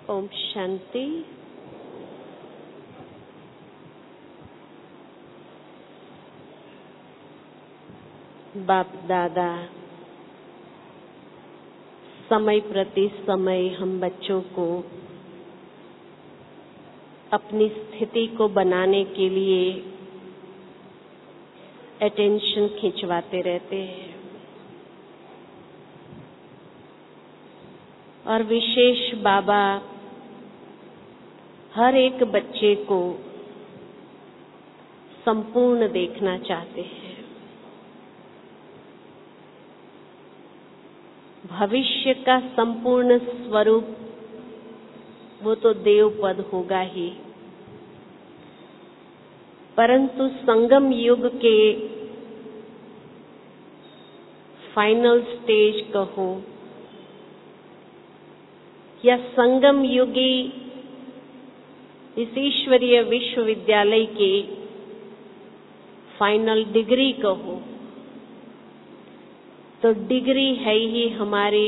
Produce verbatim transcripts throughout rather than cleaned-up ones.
ओम शांति। बाप दादा समय प्रति समय हम बच्चों को अपनी स्थिति को बनाने के लिए अटेंशन खिंचवाते रहते हैं और विशेष बाबा हर एक बच्चे को संपूर्ण देखना चाहते हैं। भविष्य का संपूर्ण स्वरूप वो तो देव पद होगा ही, परंतु संगम युग के फाइनल स्टेज कहो या संगम युगी इस ईश्वरीय विश्वविद्यालय के फाइनल डिग्री कहो, तो डिग्री है ही हमारे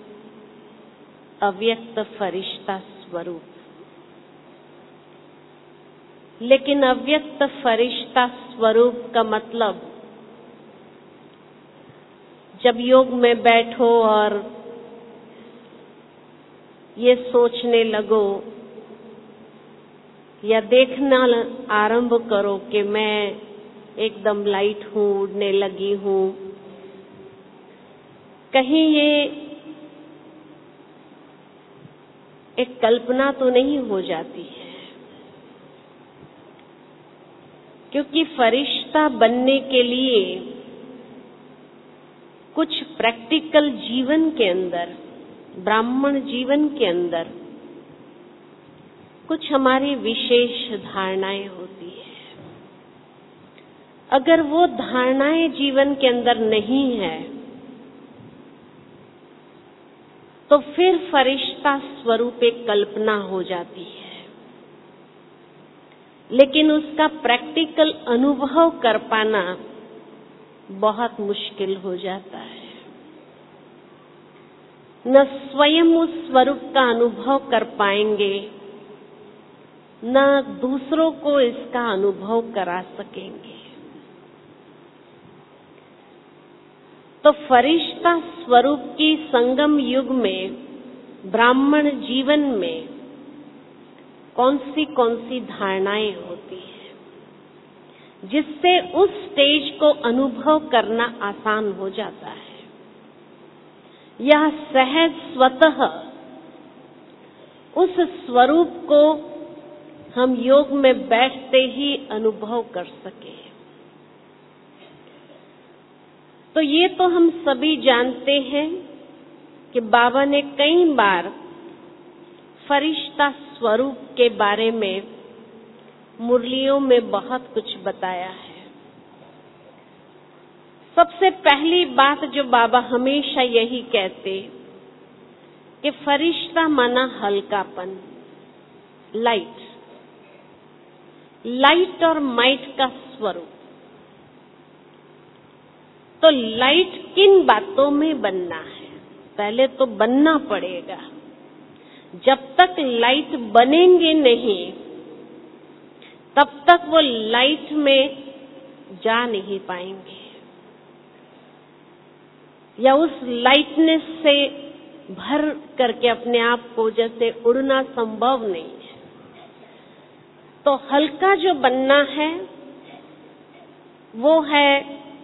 अव्यक्त फरिश्ता स्वरूप। लेकिन अव्यक्त फरिश्ता स्वरूप का मतलब जब योग में बैठो और ये सोचने लगो या देखना आरंभ करो कि मैं एकदम लाइट हूँ, उड़ने लगी हूँ, कहीं ये एक कल्पना तो नहीं हो जाती है, क्योंकि फरिश्ता बनने के लिए कुछ प्रैक्टिकल जीवन के अंदर, ब्राह्मण जीवन के अंदर कुछ हमारी विशेष धारणाएं होती है। अगर वो धारणाएं जीवन के अंदर नहीं है तो फिर फरिश्ता स्वरूप एक कल्पना हो जाती है, लेकिन उसका प्रैक्टिकल अनुभव कर पाना बहुत मुश्किल हो जाता है। न स्वयं उस स्वरूप का अनुभव कर पाएंगे, न दूसरों को इसका अनुभव करा सकेंगे। तो फरिश्ता स्वरूप की संगम युग में, ब्राह्मण जीवन में कौन सी कौन सी धारणाएं होती हैं जिससे उस स्टेज को अनुभव करना आसान हो जाता है। यह सहज स्वतः उस स्वरूप को हम योग में बैठते ही अनुभव कर सके। तो ये तो हम सभी जानते हैं कि बाबा ने कई बार फरिश्ता स्वरूप के बारे में मुरलियों में बहुत कुछ बताया है। सबसे पहली बात जो बाबा हमेशा यही कहते कि फरिश्ता माना हल्कापन, लाइट, लाइट और माइट का स्वरूप। तो लाइट किन बातों में बनना है? पहले तो बनना पड़ेगा। जब तक लाइट बनेंगे नहीं तब तक वो लाइट में जा नहीं पाएंगे, या उस लाइटनेस से भर करके अपने आप को जैसे उड़ना संभव नहीं है। तो हल्का जो बनना है वो है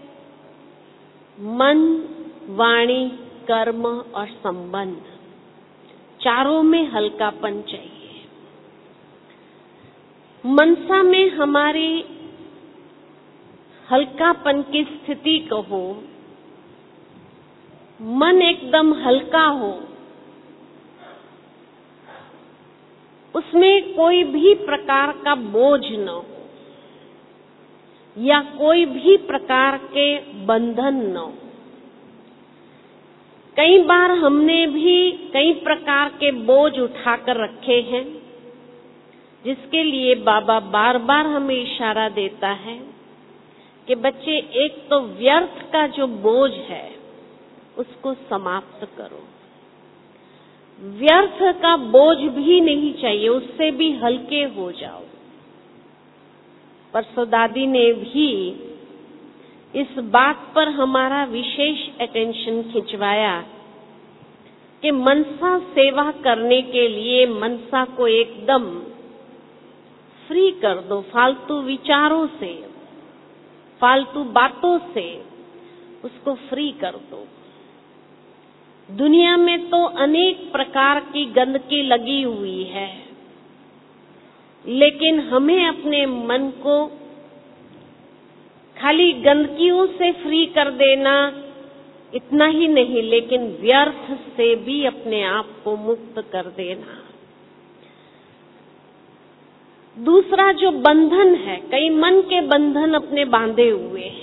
मन, वाणी, कर्म और संबंध, चारों में हल्कापन चाहिए। मनसा में हमारी हल्कापन की स्थिति कहो, मन एकदम हल्का हो, उसमें कोई भी प्रकार का बोझ न हो या कोई भी प्रकार के बंधन न हो। कई बार हमने भी कई प्रकार के बोझ उठाकर रखे हैं, जिसके लिए बाबा बार बार हमें इशारा देता है कि बच्चे, एक तो व्यर्थ का जो बोझ है उसको समाप्त करो। व्यर्थ का बोझ भी नहीं चाहिए, उससे भी हल्के हो जाओ। परसों दादी ने भी इस बात पर हमारा विशेष अटेंशन खिंचवाया कि मनसा सेवा करने के लिए मनसा को एकदम फ्री कर दो, फालतू विचारों से, फालतू बातों से उसको फ्री कर दो। दुनिया में तो अनेक प्रकार की गंदगी लगी हुई है, लेकिन हमें अपने मन को खाली गंदगियों से फ्री कर देना इतना ही नहीं, लेकिन व्यर्थ से भी अपने आप को मुक्त कर देना। दूसरा जो बंधन है, कई मन के बंधन अपने बांधे हुए हैं,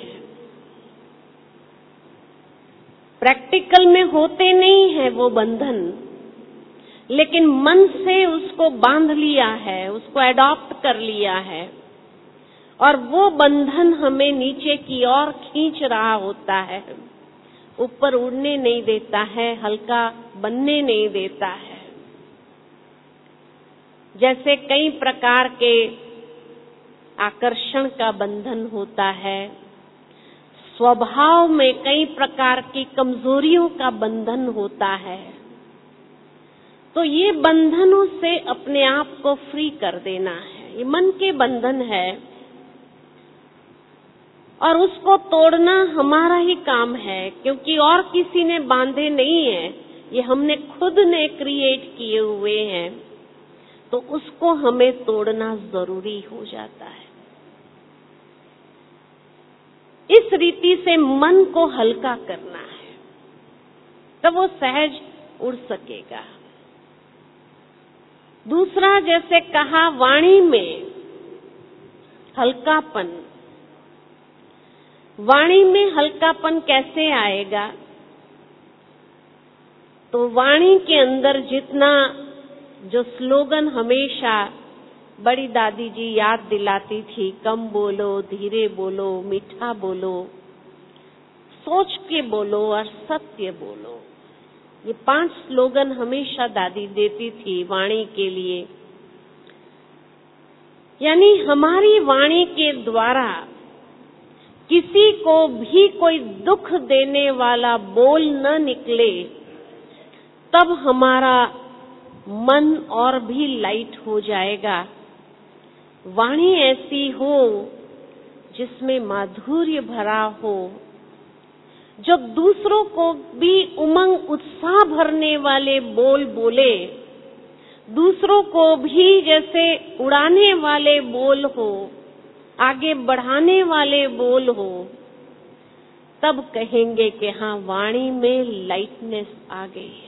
प्रैक्टिकल में होते नहीं है वो बंधन, लेकिन मन से उसको बांध लिया है, उसको एडॉप्ट कर लिया है, और वो बंधन हमें नीचे की ओर खींच रहा होता है, ऊपर उड़ने नहीं देता है, हल्का बनने नहीं देता है। जैसे कई प्रकार के आकर्षण का बंधन होता है, स्वभाव में कई प्रकार की कमजोरियों का बंधन होता है, तो ये बंधनों से अपने आप को फ्री कर देना है। ये मन के बंधन है और उसको तोड़ना हमारा ही काम है, क्योंकि और किसी ने बांधे नहीं है, ये हमने खुद ने क्रिएट किए हुए हैं, तो उसको हमें तोड़ना जरूरी हो जाता है। इस रीति से मन को हल्का करना है, तब वो सहज उड़ सकेगा। दूसरा, जैसे कहा, वाणी में हल्कापन। वाणी में हल्कापन कैसे आएगा? तो वाणी के अंदर जितना जो स्लोगन हमेशा बड़ी दादी जी याद दिलाती थी, कम बोलो, धीरे बोलो, मीठा बोलो, सोच के बोलो और सत्य बोलो, ये पांच स्लोगन हमेशा दादी देती थी वाणी के लिए। यानी हमारी वाणी के द्वारा किसी को भी कोई दुख देने वाला बोल न निकले, तब हमारा मन और भी लाइट हो जाएगा। वाणी ऐसी हो जिसमें माधुर्य भरा हो, जो दूसरों को भी उमंग उत्साह भरने वाले बोल बोले, दूसरों को भी जैसे उड़ाने वाले बोल हो, आगे बढ़ाने वाले बोल हो, तब कहेंगे कि हाँ, वाणी में लाइटनेस आ गई है।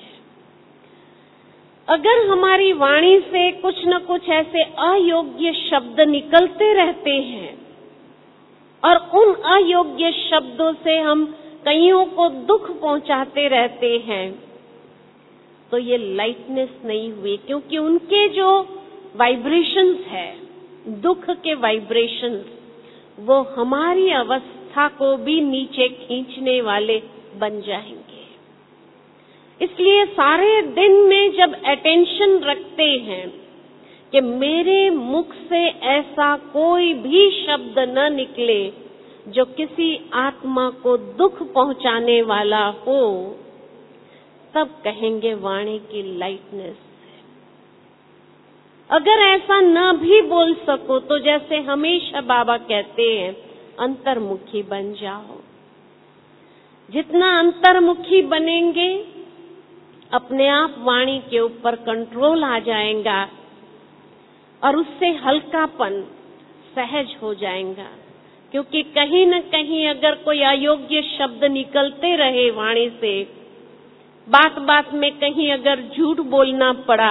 अगर हमारी वाणी से कुछ न कुछ ऐसे अयोग्य शब्द निकलते रहते हैं और उन अयोग्य शब्दों से हम कईयों को दुख पहुंचाते रहते हैं, तो ये लाइटनेस नहीं हुई, क्योंकि उनके जो वाइब्रेशंस है, दुख के वाइब्रेशंस, वो हमारी अवस्था को भी नीचे खींचने वाले बन जाएंगे। इसलिए सारे दिन में जब अटेंशन रखते हैं कि मेरे मुख से ऐसा कोई भी शब्द न निकले जो किसी आत्मा को दुख पहुंचाने वाला हो, तब कहेंगे वाणी की लाइटनेस है। अगर ऐसा न भी बोल सको तो जैसे हमेशा बाबा कहते हैं, अंतर्मुखी बन जाओ। जितना अंतर्मुखी बनेंगे, अपने आप वाणी के ऊपर कंट्रोल आ जाएगा और उससे हल्कापन सहज हो जाएगा। क्योंकि कहीं न कहीं अगर कोई अयोग्य शब्द निकलते रहे वाणी से, बात बात में कहीं अगर झूठ बोलना पड़ा,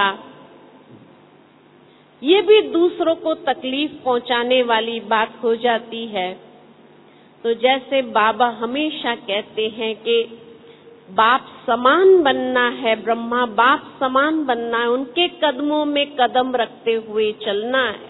ये भी दूसरों को तकलीफ पहुंचाने वाली बात हो जाती है। तो जैसे बाबा हमेशा कहते हैं कि बाप समान बनना है, ब्रह्मा बाप समान बनना है, उनके कदमों में कदम रखते हुए चलना है।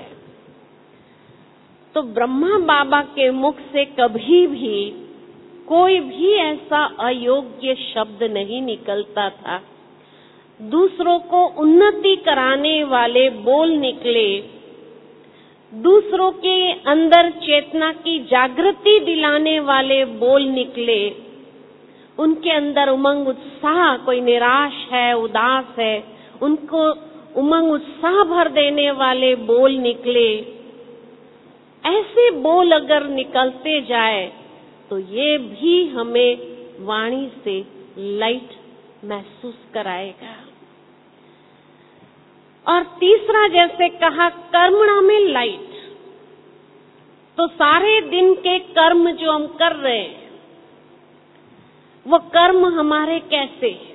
तो ब्रह्मा बाबा के मुख से कभी भी कोई भी ऐसा अयोग्य शब्द नहीं निकलता था। दूसरों को उन्नति कराने वाले बोल निकले, दूसरों के अंदर चेतना की जागृति दिलाने वाले बोल निकले, उनके अंदर उमंग उत्साह, कोई निराश है, उदास है, उनको उमंग उत्साह भर देने वाले बोल निकले। ऐसे बोल अगर निकलते जाए तो ये भी हमें वाणी से लाइट महसूस कराएगा। और तीसरा, जैसे कहा कर्मणा में लाइट, तो सारे दिन के कर्म जो हम कर रहे हैं वो कर्म हमारे कैसे हैं?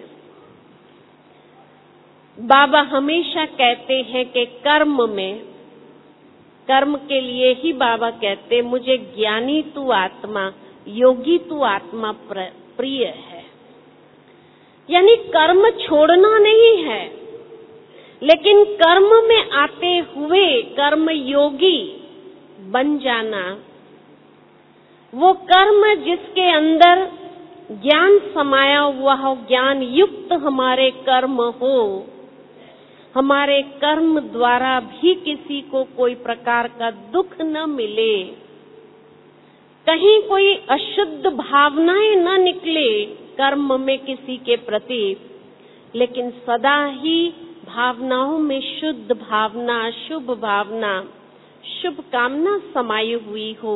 बाबा हमेशा कहते हैं कि कर्म में, कर्म के लिए ही बाबा कहते, मुझे ज्ञानी तू आत्मा, योगी तू आत्मा प्रिय है। यानी कर्म छोड़ना नहीं है, लेकिन कर्म में आते हुए कर्म योगी बन जाना। वो कर्म जिसके अंदर ज्ञान समाया हुआ हो, ज्ञान युक्त हमारे कर्म हो, हमारे कर्म द्वारा भी किसी को कोई प्रकार का दुख न मिले, कहीं कोई अशुद्ध भावनाएं न निकले कर्म में किसी के प्रति, लेकिन सदा ही भावनाओं में शुद्ध भावना, शुभ भावना, शुभ कामना समाई हुई हो।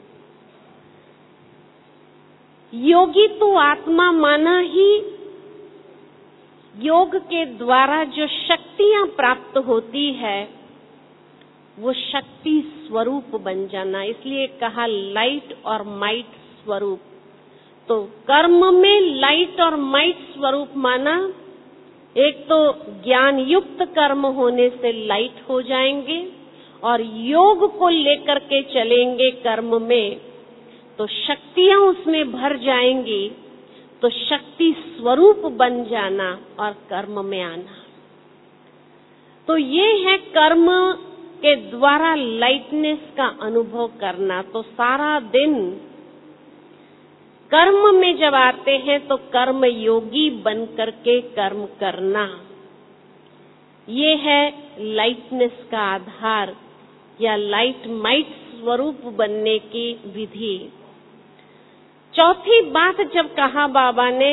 योगी तो आत्मा माना ही योग के द्वारा जो शक्तियां प्राप्त होती है वो शक्ति स्वरूप बन जाना, इसलिए कहा लाइट और माइट स्वरूप। तो कर्म में लाइट और माइट स्वरूप माना, एक तो ज्ञान युक्त कर्म होने से लाइट हो जाएंगे और योग को लेकर के चलेंगे कर्म में तो शक्तियां उसमें भर जाएंगी, तो शक्ति स्वरूप बन जाना और कर्म में आना। तो ये है कर्म के द्वारा लाइटनेस का अनुभव करना। तो सारा दिन कर्म में जब आते हैं तो कर्म योगी बन करके कर्म करना, ये है लाइटनेस का आधार या लाइट माइट स्वरूप बनने की विधि। चौथी बात जब कहा बाबा ने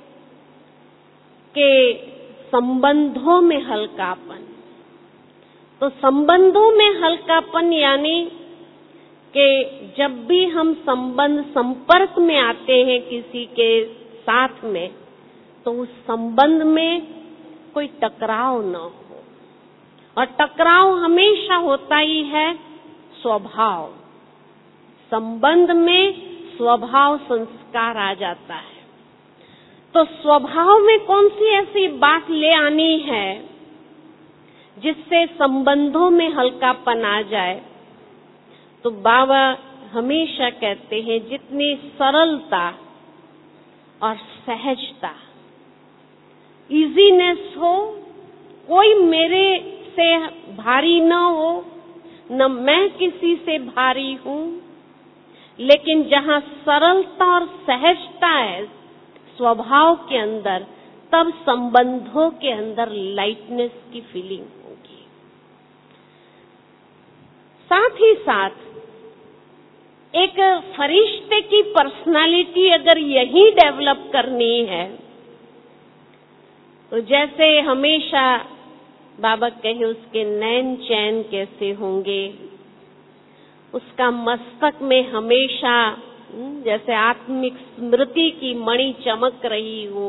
कि संबंधों में हल्कापन, तो संबंधों में हल्कापन यानी कि जब भी हम संबंध संपर्क में आते हैं किसी के साथ में, तो उस संबंध में कोई टकराव न हो। और टकराव हमेशा होता ही है स्वभाव, संबंध में स्वभाव संस्कार आ जाता है। तो स्वभाव में कौन सी ऐसी बात ले आनी है जिससे संबंधों में हल्कापन आ जाए? तो बाबा हमेशा कहते हैं जितनी सरलता और सहजता, इजीनेस हो, कोई मेरे से भारी न हो, न मैं किसी से भारी हूं, लेकिन जहां सरलता और सहजता है स्वभाव के अंदर, तब संबंधों के अंदर लाइटनेस की फीलिंग होगी। साथ ही साथ एक फरिश्ते की पर्सनालिटी अगर यही डेवलप करनी है, तो जैसे हमेशा बाबा कहे उसके नैन चैन कैसे होंगे, उसका मस्तक में हमेशा जैसे आत्मिक स्मृति की मणि चमक रही हो,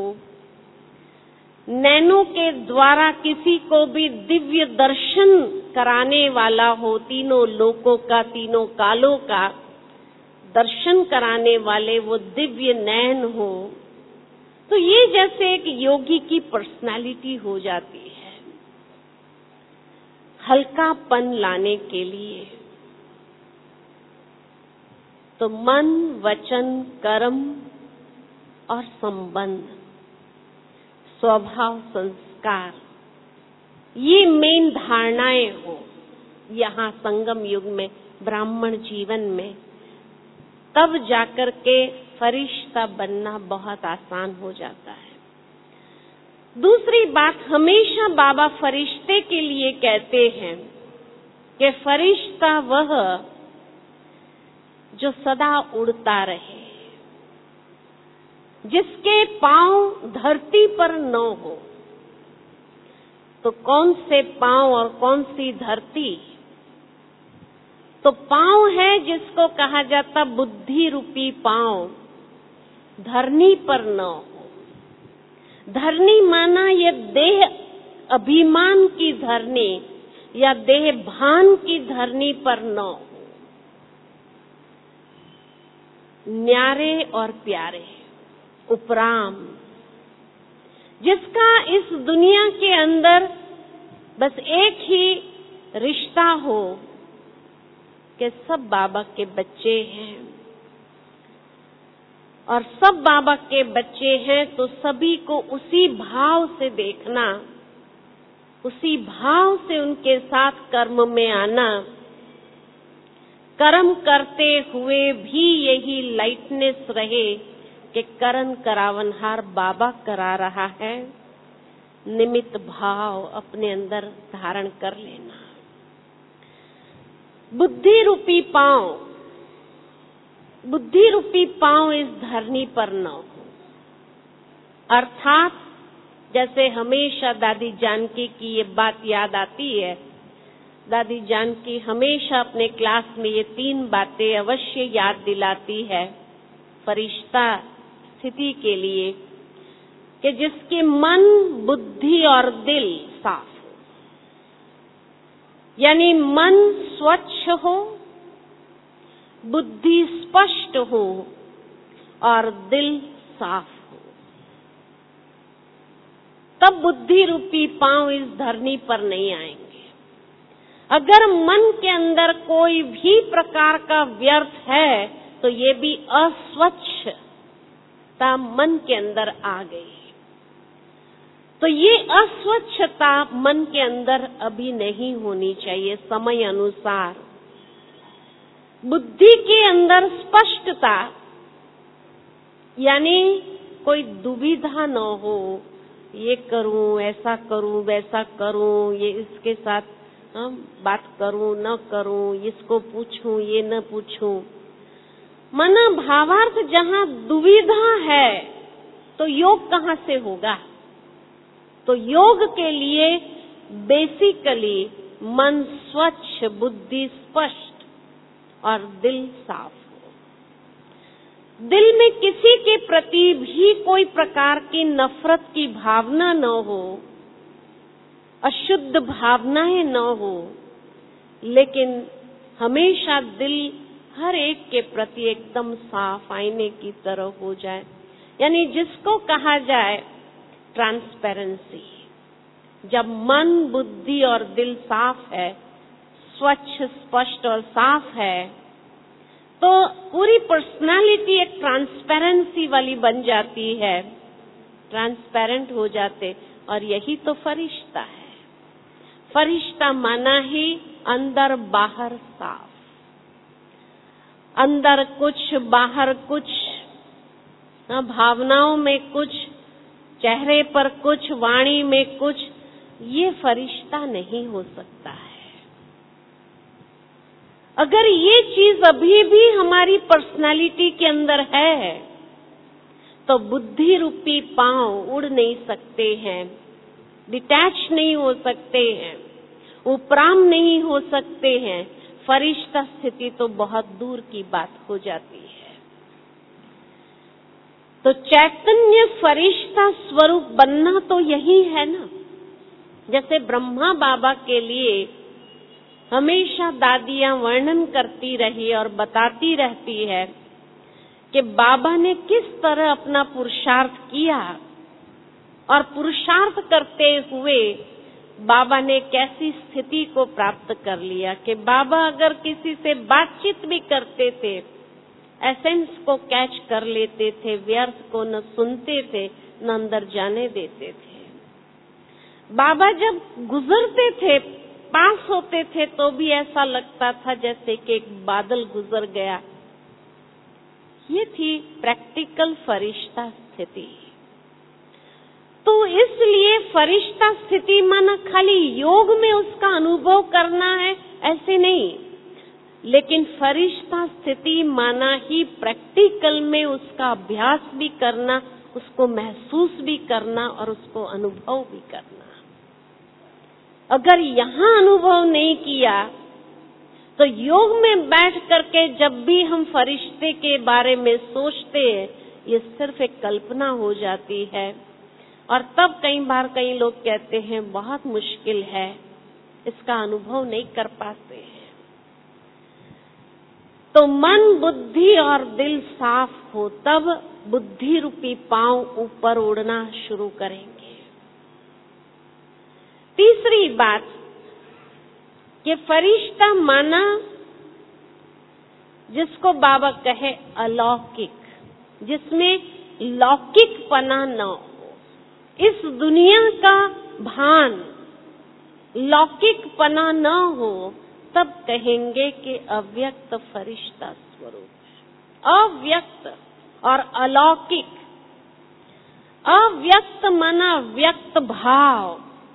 नैनों के द्वारा किसी को भी दिव्य दर्शन कराने वाला हो, तीनों लोकों का, तीनों कालों का दर्शन कराने वाले वो दिव्य नैन हो। तो ये जैसे एक योगी की पर्सनालिटी हो जाती है हल्कापन लाने के लिए। तो मन, वचन, कर्म और संबंध, स्वभाव, संस्कार, ये मेन धारणाएं हो यहाँ संगम युग में, ब्राह्मण जीवन में, तब जाकर के फरिश्ता बनना बहुत आसान हो जाता है। दूसरी बात, हमेशा बाबा फरिश्ते के लिए कहते हैं कि फरिश्ता वह जो सदा उड़ता रहे, जिसके पांव धरती पर न हो। तो कौन से पांव और कौन सी धरती? तो पांव है जिसको कहा जाता बुद्धि रूपी पांव, धरनी पर न हो। धरनी माना ये देह अभिमान की धरनी या देह भान की धरनी पर न हो। न्यारे और प्यारे, उपराम, जिसका इस दुनिया के अंदर बस एक ही रिश्ता हो कि सब बाबा के बच्चे हैं, और सब बाबा के बच्चे हैं तो सभी को उसी भाव से देखना, उसी भाव से उनके साथ कर्म में आना, कर्म करते हुए भी यही लाइटनेस रहे कि करण करावनहार बाबा करा रहा है, निमित्त भाव अपने अंदर धारण कर लेना। बुद्धि रूपी पांव, बुद्धि रूपी पांव इस धरनी पर न हो। अर्थात जैसे हमेशा दादी जानकी की ये बात याद आती है, दादी जानकी हमेशा अपने क्लास में ये तीन बातें अवश्य याद दिलाती है फरिश्ता स्थिति के लिए, कि जिसके मन, बुद्धि और दिल साफ हो, यानी मन स्वच्छ हो, बुद्धि स्पष्ट हो और दिल साफ हो, तब बुद्धि रूपी पांव इस धरनी पर नहीं आएंगे। अगर मन के अंदर कोई भी प्रकार का व्यर्थ है तो ये भी अस्वच्छता मन के अंदर आ गई। तो ये अस्वच्छता मन के अंदर अभी नहीं होनी चाहिए। समय अनुसार बुद्धि के अंदर स्पष्टता, यानी कोई दुविधा न हो, ये करूं, ऐसा करूं, वैसा करूं, ये इसके साथ हम बात करूं, न करूं, इसको पूछूं, ये न पूछूं। मना भावार्थ जहां दुविधा है तो योग कहां से होगा? तो योग के लिए बेसिकली मन स्वच्छ, बुद्धि स्पष्ट और दिल साफ हो। दिल में किसी के प्रति भी कोई प्रकार की नफरत की भावना न हो, अशुद्ध भावनाएं न हो, लेकिन हमेशा दिल हर एक के प्रति एकदम साफ आईने की तरह हो जाए, यानी जिसको कहा जाए ट्रांसपेरेंसी। जब मन, बुद्धि और दिल साफ है, स्वच्छ, स्पष्ट और साफ है, तो पूरी पर्सनालिटी एक ट्रांसपेरेंसी वाली बन जाती है, ट्रांसपेरेंट हो जाते। और यही तो फरिश्ता है। फरिश्ता माना ही अंदर बाहर साफ, अंदर कुछ बाहर कुछ, भावनाओं में कुछ, चेहरे पर कुछ, वाणी में कुछ, ये फरिश्ता नहीं हो सकता है। अगर ये चीज अभी भी हमारी पर्सनालिटी के अंदर है तो बुद्धि रूपी पांव उड़ नहीं सकते हैं, डिटैच नहीं हो सकते हैं, उपराम नहीं हो सकते हैं। फरिश्ता स्थिति तो बहुत दूर की बात हो जाती है। तो चैतन्य फरिश्ता स्वरूप बनना तो यही है ना। जैसे ब्रह्मा बाबा के लिए हमेशा दादियां वर्णन करती रही और बताती रहती है कि बाबा ने किस तरह अपना पुरुषार्थ किया, और पुरुषार्थ करते हुए बाबा ने कैसी स्थिति को प्राप्त कर लिया कि बाबा अगर किसी से बातचीत भी करते थे, एसेंस को कैच कर लेते थे, व्यर्थ को न सुनते थे न अंदर जाने देते थे। बाबा जब गुजरते थे, पास होते थे, तो भी ऐसा लगता था जैसे कि एक बादल गुजर गया। ये थी प्रैक्टिकल फरिश्ता स्थिति। तो तो इसलिए फरिश्ता स्थिति माना खाली योग में उसका अनुभव करना है, ऐसे नहीं, लेकिन फरिश्ता स्थिति माना ही प्रैक्टिकल में उसका अभ्यास भी करना, उसको महसूस भी करना और उसको अनुभव भी करना। अगर यहाँ अनुभव नहीं किया तो योग में बैठ करके जब भी हम फरिश्ते के बारे में सोचते हैं, ये सिर्फ एक कल्पना हो जाती है। और तब कई बार कई लोग कहते हैं बहुत मुश्किल है, इसका अनुभव नहीं कर पाते हैं। तो मन, बुद्धि और दिल साफ हो तब बुद्धि रूपी पांव ऊपर उड़ना शुरू करेंगे। तीसरी बात कि फरिश्ता माना जिसको बाबा कहे अलौकिक, जिसमें लौकिकपना न हो, इस दुनिया का भान लौकिकपना न हो, तब कहेंगे कि अव्यक्त फरिश्ता स्वरूप। अव्यक्त और अलौकिक, अव्यक्त माना व्यक्त भाव,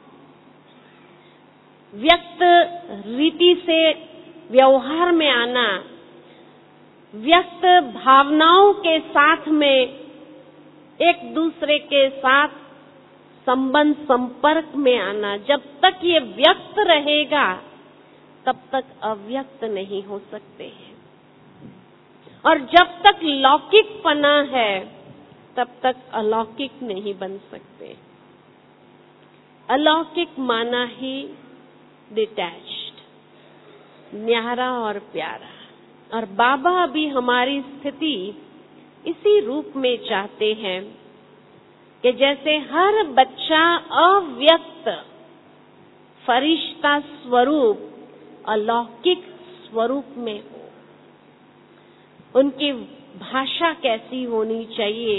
व्यक्त रीति से व्यवहार में आना, व्यक्त भावनाओं के साथ में एक दूसरे के साथ संबंध संपर्क में आना। जब तक ये व्यक्त रहेगा तब तक अव्यक्त नहीं हो सकते हैं, और जब तक लौकिकपना है तब तक अलौकिक नहीं बन सकते। अलौकिक माना ही डिटैच्ड, न्यारा और प्यारा। और बाबा अभी हमारी स्थिति इसी रूप में चाहते हैं कि जैसे हर बच्चा अव्यक्त फरिश्ता स्वरूप, अलौकिक स्वरूप में हो। उनकी भाषा कैसी होनी चाहिए?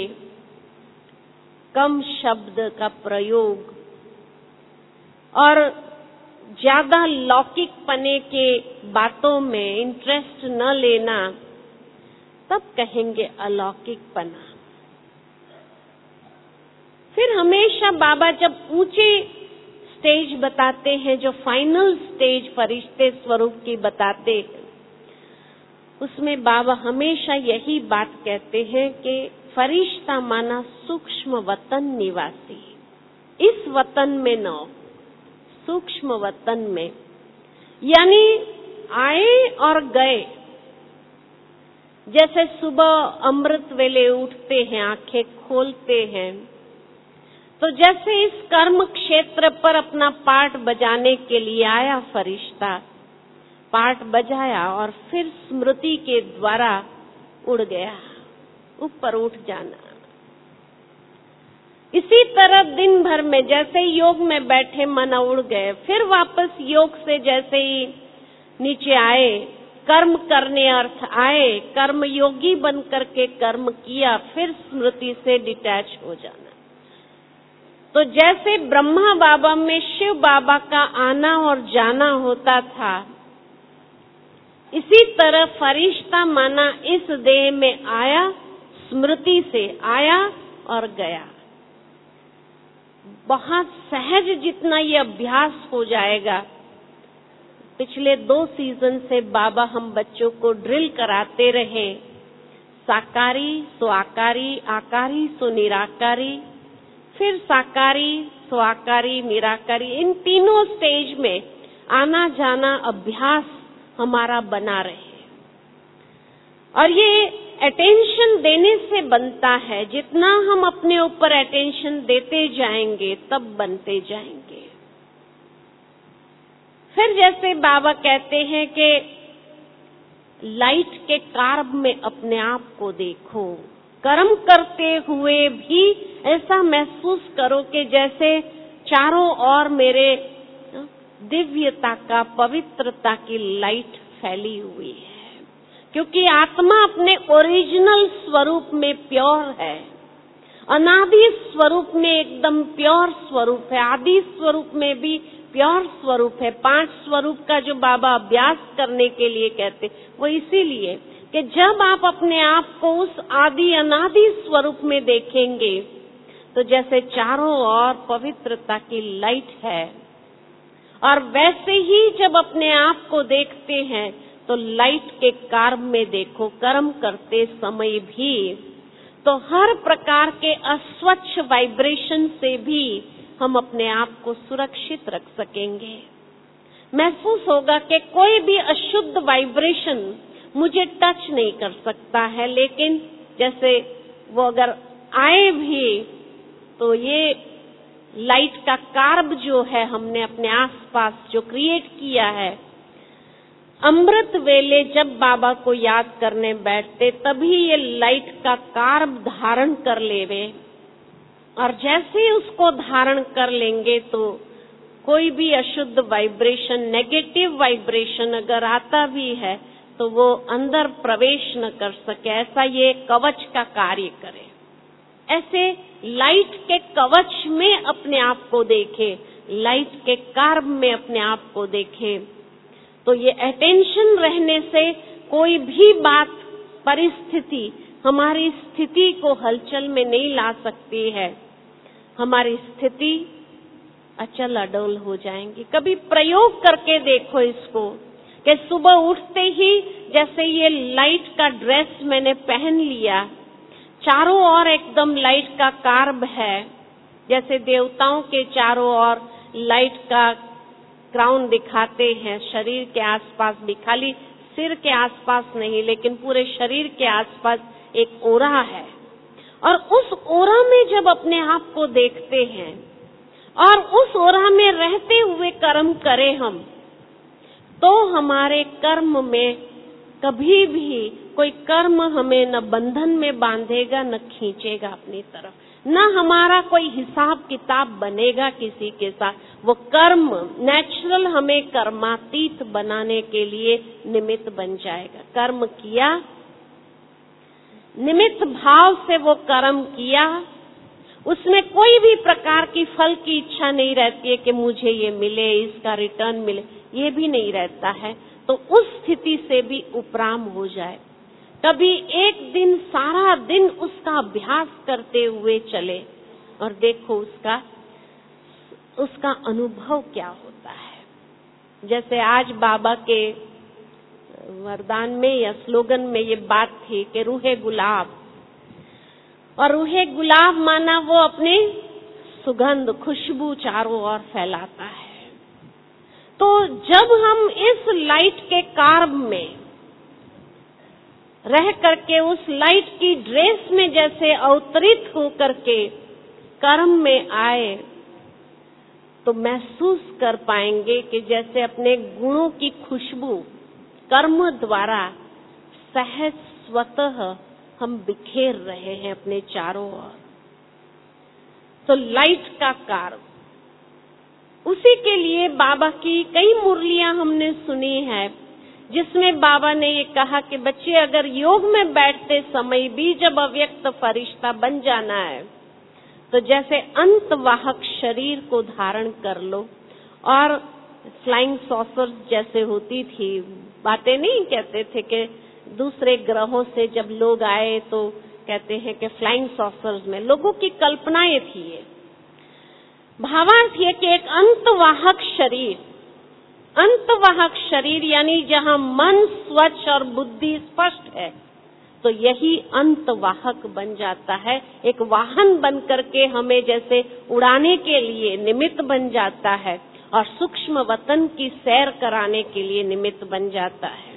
कम शब्द का प्रयोग और ज्यादा लौकिक पने के बातों में इंटरेस्ट न लेना, तब कहेंगे अलौकिकपना। फिर हमेशा बाबा जब ऊंचे स्टेज बताते हैं, जो फाइनल स्टेज फरिश्ते स्वरूप की बताते हैं, उसमें बाबा हमेशा यही बात कहते हैं कि फरिश्ता माना सूक्ष्म वतन निवासी। इस वतन में न, सूक्ष्म वतन में, यानी आए और गए। जैसे सुबह अमृत वेले उठते हैं, आंखें खोलते हैं, तो जैसे इस कर्म क्षेत्र पर अपना पाठ बजाने के लिए आया फरिश्ता, पाठ बजाया और फिर स्मृति के द्वारा उड़ गया, ऊपर उठ जाना। इसी तरह दिन भर में जैसे योग में बैठे मन उड़ गए, फिर वापस योग से जैसे ही नीचे आए, कर्म करने अर्थ आए, कर्म योगी बन करके कर्म किया, फिर स्मृति से डिटैच हो जाना। तो जैसे ब्रह्मा बाबा में शिव बाबा का आना और जाना होता था, इसी तरह फरिश्ता माना इस देह में आया, स्मृति से आया और गया। बहुत सहज जितना ये अभ्यास हो जाएगा। पिछले दो सीजन से बाबा हम बच्चों को ड्रिल कराते रहे, साकारी सो आकारी, आकारी सो निराकारी, फिर साकारी सो आकारी, निराकारी। इन तीनों स्टेज में आना जाना अभ्यास हमारा बना रहे। और ये अटेंशन देने से बनता है। जितना हम अपने ऊपर अटेंशन देते जाएंगे तब बनते जाएंगे। फिर जैसे बाबा कहते हैं कि लाइट के कार्ब में अपने आप को देखो, कर्म करते हुए भी ऐसा महसूस करो कि जैसे चारों ओर मेरे दिव्यता का, पवित्रता की लाइट फैली हुई है। क्योंकि आत्मा अपने ओरिजिनल स्वरूप में प्योर है, अनादि स्वरूप में एकदम प्योर स्वरूप है, आदि स्वरूप में भी प्योर स्वरूप है। पांच स्वरूप का जो बाबा अभ्यास करने के लिए कहते, वो इसीलिए कि जब आप अपने आप को उस आदि अनादि स्वरूप में देखेंगे तो जैसे चारों ओर पवित्रता की लाइट है, और वैसे ही जब अपने आप को देखते हैं तो लाइट के कार्ब में देखो, कर्म करते समय भी तो हर प्रकार के अस्वच्छ वाइब्रेशन से भी हम अपने आप को सुरक्षित रख सकेंगे। महसूस होगा कि कोई भी अशुद्ध वाइब्रेशन मुझे टच नहीं कर सकता है, लेकिन जैसे वो अगर आए भी तो ये लाइट का कार्ब जो है हमने अपने आसपास जो क्रिएट किया है, अमृत वेले जब बाबा को याद करने बैठते तभी ये लाइट का कार्ब धारण कर लेवे, और जैसे ही उसको धारण कर लेंगे तो कोई भी अशुद्ध वाइब्रेशन, नेगेटिव वाइब्रेशन अगर आता भी है तो वो अंदर प्रवेश न कर सके, ऐसा ये कवच का कार्य करे। ऐसे लाइट के कवच में अपने आप को देखे, लाइट के कार्ब में अपने आप को देखे, तो ये अटेंशन रहने से कोई भी बात, परिस्थिति हमारी स्थिति को हलचल में नहीं ला सकती है। हमारी स्थिति अचल अडोल हो जाएंगी। कभी प्रयोग करके देखो इसको कि सुबह उठते ही जैसे ये लाइट का ड्रेस मैंने पहन लिया, चारों ओर एकदम लाइट का कार्ब है, जैसे देवताओं के चारों ओर लाइट का क्राउन दिखाते हैं, शरीर के आसपास भी, खाली सिर के आसपास नहीं लेकिन पूरे शरीर के आसपास एक ओरा है, और उस ओरा में जब अपने आप को देखते हैं और उस ओरा में रहते हुए कर्म करें हम, तो हमारे कर्म में कभी भी कोई कर्म हमें न बंधन में बांधेगा न खींचेगा अपनी तरफ, न हमारा कोई हिसाब किताब बनेगा किसी के साथ। वो कर्म नेचुरल हमें कर्मातीत बनाने के लिए निमित्त बन जाएगा। कर्म किया, निमित्त भाव से वो कर्म किया, उसमें कोई भी प्रकार की फल की इच्छा नहीं रहती है कि मुझे ये मिले, इसका रिटर्न मिले, ये भी नहीं रहता है। तो उस स्थिति से भी उपराम हो जाए। कभी एक दिन सारा दिन उसका अभ्यास करते हुए चले और देखो उसका उसका अनुभव क्या होता है। जैसे आज बाबा के वरदान में या स्लोगन में ये बात थी कि रूहे गुलाब, और रूहे गुलाब माना वो अपनी सुगंध, खुशबू चारों ओर फैलाता है। तो जब हम इस लाइट के कार्ब में रह करके, उस लाइट की ड्रेस में जैसे अवतरित होकर के कर्म में आए, तो महसूस कर पाएंगे कि जैसे अपने गुणों की खुशबू कर्म द्वारा सहज स्वतः हम बिखेर रहे हैं अपने चारों ओर। तो लाइट का कार्य, उसी के लिए बाबा की कई मुरलियां हमने सुनी है, जिसमें बाबा ने ये कहा कि बच्चे अगर योग में बैठते समय भी जब अव्यक्त फरिश्ता बन जाना है तो जैसे अंतवाहक शरीर को धारण कर लो। और फ्लाइंग सॉसर्स जैसे होती थी, बातें नहीं कहते थे कि दूसरे ग्रहों से जब लोग आए तो कहते हैं कि फ्लाइंग सॉसर्स में, लोगों की कल्पनाएं थी। ये भावार्थ है कि एक अंतवाहक शरीर, अंतवाहक शरीर यानी जहां मन स्वच्छ और बुद्धि स्पष्ट है, तो यही अंतवाहक बन जाता है। एक वाहन बन करके हमें जैसे उड़ाने के लिए निमित्त बन जाता है और सूक्ष्म वतन की सैर कराने के लिए निमित्त बन जाता है।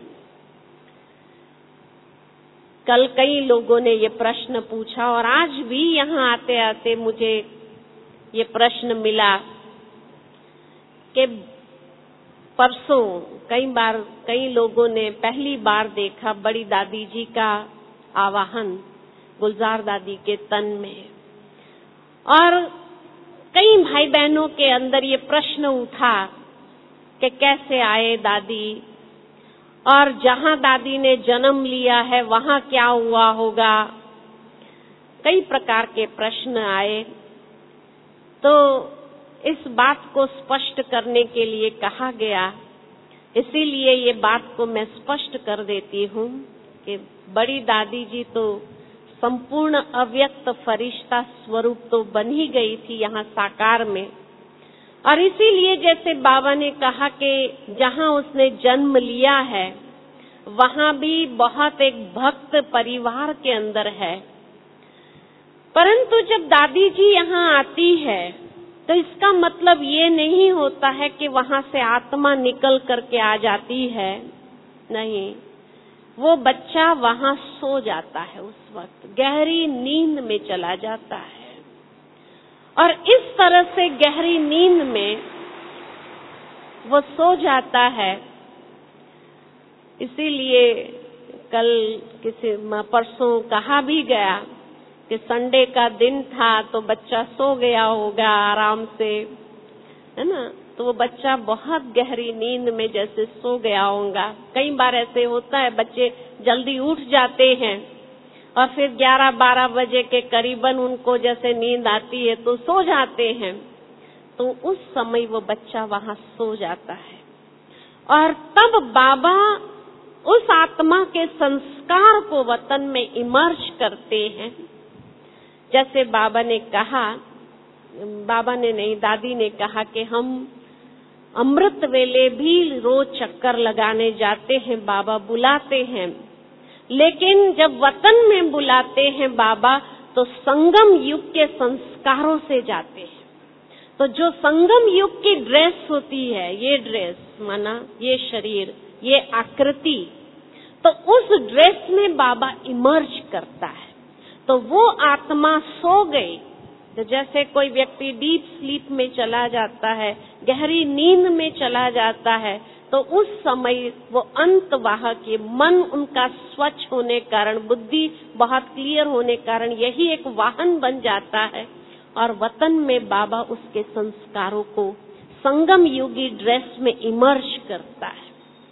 कल कई लोगों ने ये प्रश्न पूछा और आज भी यहाँ आते आते मुझे ये प्रश्न मिला कि परसों कई बार कई लोगों ने पहली बार देखा बड़ी दादी जी का आवाहन गुलजार दादी के तन में, और कई भाई बहनों के अंदर ये प्रश्न उठा कि कैसे आए दादी, और जहां दादी ने जन्म लिया है वहां क्या हुआ होगा। कई प्रकार के प्रश्न आए। तो इस बात को स्पष्ट करने के लिए कहा गया, इसीलिए ये बात को मैं स्पष्ट कर देती हूँ कि बड़ी दादी जी तो संपूर्ण अव्यक्त फरिश्ता स्वरूप तो बन ही गई थी यहाँ साकार में। और इसीलिए जैसे बाबा ने कहा कि जहाँ उसने जन्म लिया है वहाँ भी बहुत एक भक्त परिवार के अंदर है, परंतु जब दादी जी यहाँ आती है तो इसका मतलब ये नहीं होता है कि वहाँ से आत्मा निकल करके आ जाती है, नहीं, वो बच्चा वहाँ सो जाता है, उस वक्त गहरी नींद में चला जाता है। और इस तरह से गहरी नींद में वो सो जाता है। इसीलिए कल किसी परसों कहा भी गया कि संडे का दिन था तो बच्चा सो गया होगा आराम से, है ना, तो वो बच्चा बहुत गहरी नींद में जैसे सो गया होगा। कई बार ऐसे होता है, बच्चे जल्दी उठ जाते हैं और फिर ग्यारह बारह बजे के करीबन उनको जैसे नींद आती है तो सो जाते हैं, तो उस समय वो बच्चा वहाँ सो जाता है। और तब बाबा उस आत्मा के संस्कार को वतन में इमर्ज करते हैं। जैसे बाबा ने कहा, बाबा ने नहीं, दादी ने कहा कि हम अमृत वेले भी रोज चक्कर लगाने जाते हैं, बाबा बुलाते हैं, लेकिन जब वतन में बुलाते हैं बाबा तो संगम युग के संस्कारों से जाते हैं। तो जो संगम युग की ड्रेस होती है, ये ड्रेस माना ये शरीर, ये आकृति, तो उस ड्रेस में बाबा इमर्ज करता है। तो वो आत्मा सो गई, तो जैसे कोई व्यक्ति डीप स्लीप में चला जाता है, गहरी नींद में चला जाता है, तो उस समय वो अंतवाह के मन उनका स्वच्छ होने कारण, बुद्धि बहुत क्लियर होने कारण यही एक वाहन बन जाता है। और वतन में बाबा उसके संस्कारों को संगम युगी ड्रेस में इमर्ज करता है।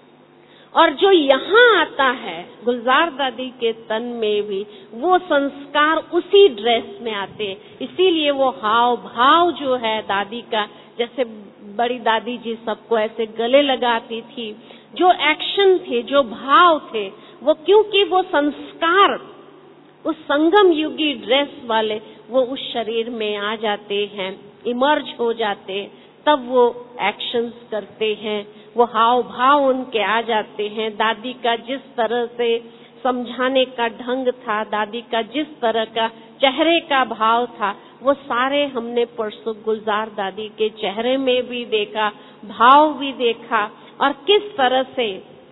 और जो यहाँ आता है गुलजार दादी के तन में भी वो संस्कार उसी ड्रेस में आते हैं। इसीलिए वो हाव भाव जो है दादी का, जैसे बड़ी दादी जी सबको ऐसे गले लगाती थी, जो एक्शन थे, जो भाव थे, वो क्योंकि वो संस्कार उस संगम युगी ड्रेस वाले वो उस शरीर में आ जाते हैं, इमर्ज हो जाते, तब वो एक्शंस करते हैं, वो हाव भाव उनके आ जाते हैं। दादी का जिस तरह से समझाने का ढंग था, दादी का जिस तरह का चेहरे का भाव था, वो सारे हमने परसों गुलजार दादी के चेहरे में भी देखा, भाव भी देखा, और किस तरह से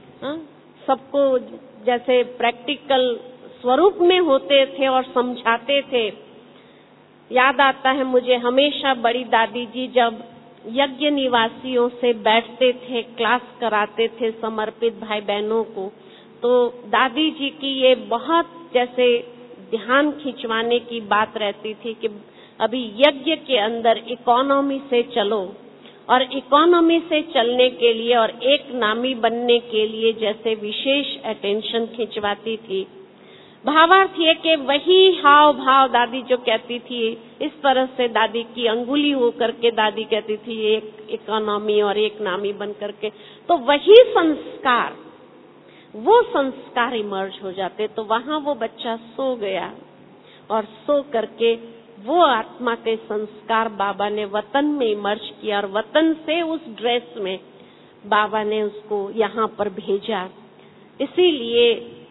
सबको जैसे प्रैक्टिकल स्वरूप में होते थे और समझाते थे। याद आता है मुझे हमेशा बड़ी दादी जी जब यज्ञ निवासियों से बैठते थे, क्लास कराते थे समर्पित भाई बहनों को, तो दादी जी की ये बहुत जैसे ध्यान खिंचवाने की बात रहती थी कि अभी यज्ञ के अंदर इकोनॉमी से चलो, और इकोनॉमी से चलने के लिए और एक नामी बनने के लिए जैसे विशेष अटेंशन खिंचवाती थी। भावार्थ ये कि वही हाव भाव दादी जो कहती थी, इस तरह से दादी की अंगुली हो करके दादी कहती थी एक इकोनॉमी और एक नामी बन करके, तो वही संस्कार, वो संस्कार इमर्ज हो जाते। तो वहाँ वो बच्चा सो गया और सो करके वो आत्मा के संस्कार बाबा ने वतन में इमर्ज किया, और वतन से उस ड्रेस में बाबा ने उसको यहाँ पर भेजा। इसीलिए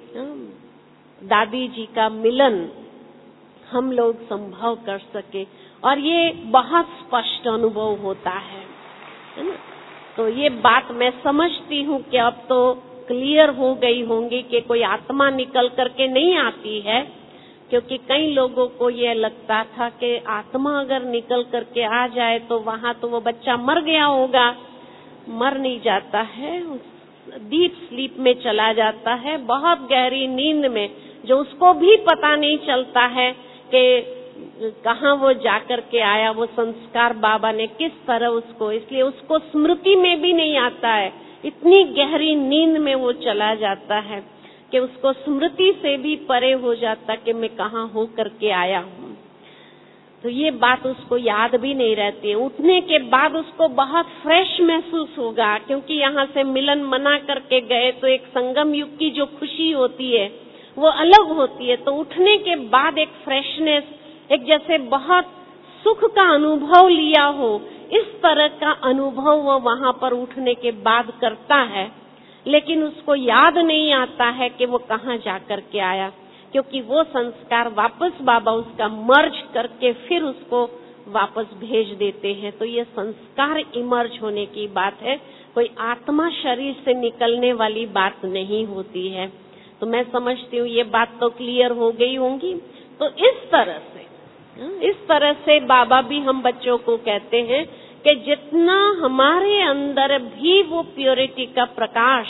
दादी जी का मिलन हम लोग संभव कर सके, और ये बहुत स्पष्ट अनुभव होता है, है ना। तो ये बात मैं समझती हूँ कि अब तो क्लियर हो गई होंगी कि कोई आत्मा निकल करके नहीं आती है, क्योंकि कई लोगों को ये लगता था कि आत्मा अगर निकल करके आ जाए तो वहाँ तो वो बच्चा मर गया होगा। मर नहीं जाता है, डीप स्लीप में चला जाता है, बहुत गहरी नींद में, जो उसको भी पता नहीं चलता है कि कहाँ वो जाकर के आया, वो संस्कार बाबा ने किस तरह उसको, इसलिए उसको स्मृति में भी नहीं आता है, इतनी गहरी नींद में वो चला जाता है कि उसको स्मृति से भी परे हो जाता कि मैं कहाँ हो करके आया हूँ। तो ये बात उसको याद भी नहीं रहती है। उठने के बाद उसको बहुत फ्रेश महसूस होगा, क्योंकि यहाँ से मिलन मना करके गए, तो एक संगम युग की जो खुशी होती है वो अलग होती है। तो उठने के बाद एक फ्रेशनेस, एक जैसे बहुत सुख का अनुभव लिया हो, इस तरह का अनुभव वो वहां पर उठने के बाद करता है। लेकिन उसको याद नहीं आता है कि वो कहाँ जाकर के आया, क्योंकि वो संस्कार वापस बाबा उसका मर्ज करके फिर उसको वापस भेज देते हैं। तो ये संस्कार इमर्ज होने की बात है, कोई आत्मा शरीर से निकलने वाली बात नहीं होती है। तो मैं समझती हूँ ये बात तो क्लियर हो गई होंगी। तो इस तरह से इस तरह से बाबा भी हम बच्चों को कहते हैं कि जितना हमारे अंदर भी वो प्योरिटी का प्रकाश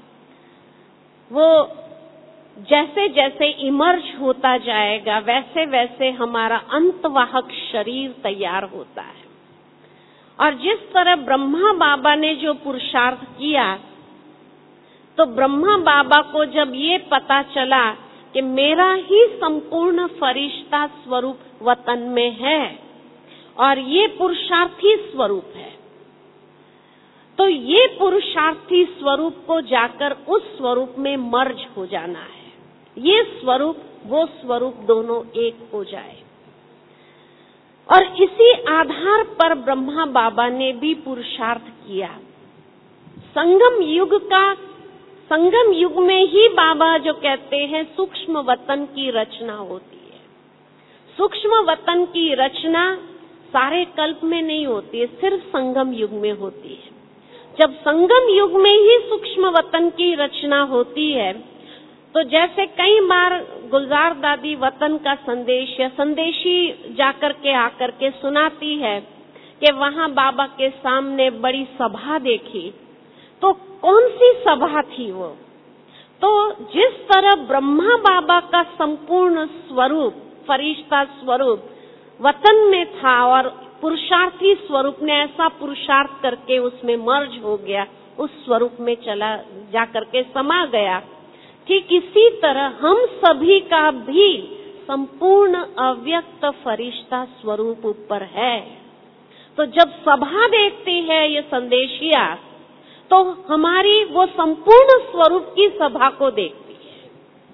वो जैसे जैसे इमर्ज होता जाएगा, वैसे वैसे हमारा अंतवाहक शरीर तैयार होता है। और जिस तरह ब्रह्मा बाबा ने जो पुरुषार्थ किया, तो ब्रह्मा बाबा को जब ये पता चला कि मेरा ही संपूर्ण फरिश्ता स्वरूप वतन में है और ये पुरुषार्थी स्वरूप है, तो ये पुरुषार्थी स्वरूप को जाकर उस स्वरूप में मर्ज हो जाना है। ये स्वरूप वो स्वरूप दोनों एक हो जाए। और इसी आधार पर ब्रह्मा बाबा ने भी पुरुषार्थ किया। संगम युग का संगम युग में ही बाबा जो कहते हैं सूक्ष्म वतन की रचना होती है। सूक्ष्म वतन की रचना सारे कल्प में नहीं होती है, सिर्फ संगम युग में होती है। जब संगम युग में ही सूक्ष्म वतन की रचना होती है, तो जैसे कई बार गुलजार दादी वतन का संदेश या संदेशी जाकर के आकर के सुनाती है कि वहां बाबा के सामने बड़ी सभा देखी। तो कौन सी सभा थी वो? तो जिस तरह ब्रह्मा बाबा का संपूर्ण स्वरूप, फरिश्ता स्वरूप वतन में था और पुरुषार्थी स्वरूप ने ऐसा पुरुषार्थ करके उसमें मर्ज हो गया, उस स्वरूप में चला जाकर के समा गया। ठीक इसी तरह हम सभी का भी संपूर्ण अव्यक्त फरिश्ता स्वरूप ऊपर है। तो जब सभा देखती है ये संदेशिया, तो हमारी वो संपूर्ण स्वरूप की सभा को देखती है।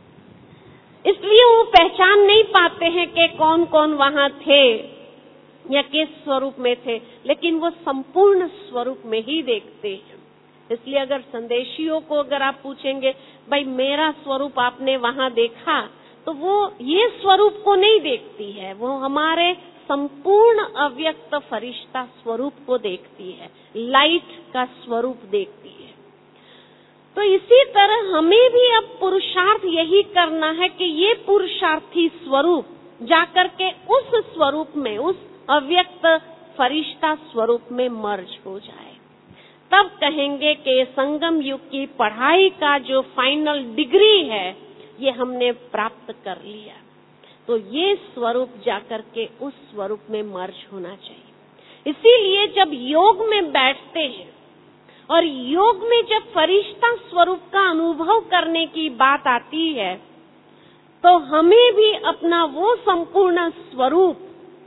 इसलिए वो पहचान नहीं पाते हैं कि कौन कौन वहां थे या किस स्वरूप में थे, लेकिन वो संपूर्ण स्वरूप में ही देखते हैं। इसलिए अगर संदेशियों को अगर आप पूछेंगे, भाई मेरा स्वरूप आपने वहां देखा, तो वो ये स्वरूप को नहीं देखती है, वो हमारे संपूर्ण अव्यक्त फरिश्ता स्वरूप को देखती है, लाइट का स्वरूप देखती है। तो इसी तरह हमें भी अब पुरुषार्थ यही करना है कि ये पुरुषार्थी स्वरूप जाकर के उस स्वरूप में, उस अव्यक्त फरिश्ता स्वरूप में मर्ज हो जाए। तब कहेंगे कि संगम युग की पढ़ाई का जो फाइनल डिग्री है, ये हमने प्राप्त कर लिया। तो ये स्वरूप जाकर के उस स्वरूप में मर्ज होना चाहिए। इसीलिए जब योग में बैठते हैं और योग में जब फरिश्ता स्वरूप का अनुभव करने की बात आती है, तो हमें भी अपना वो संपूर्ण स्वरूप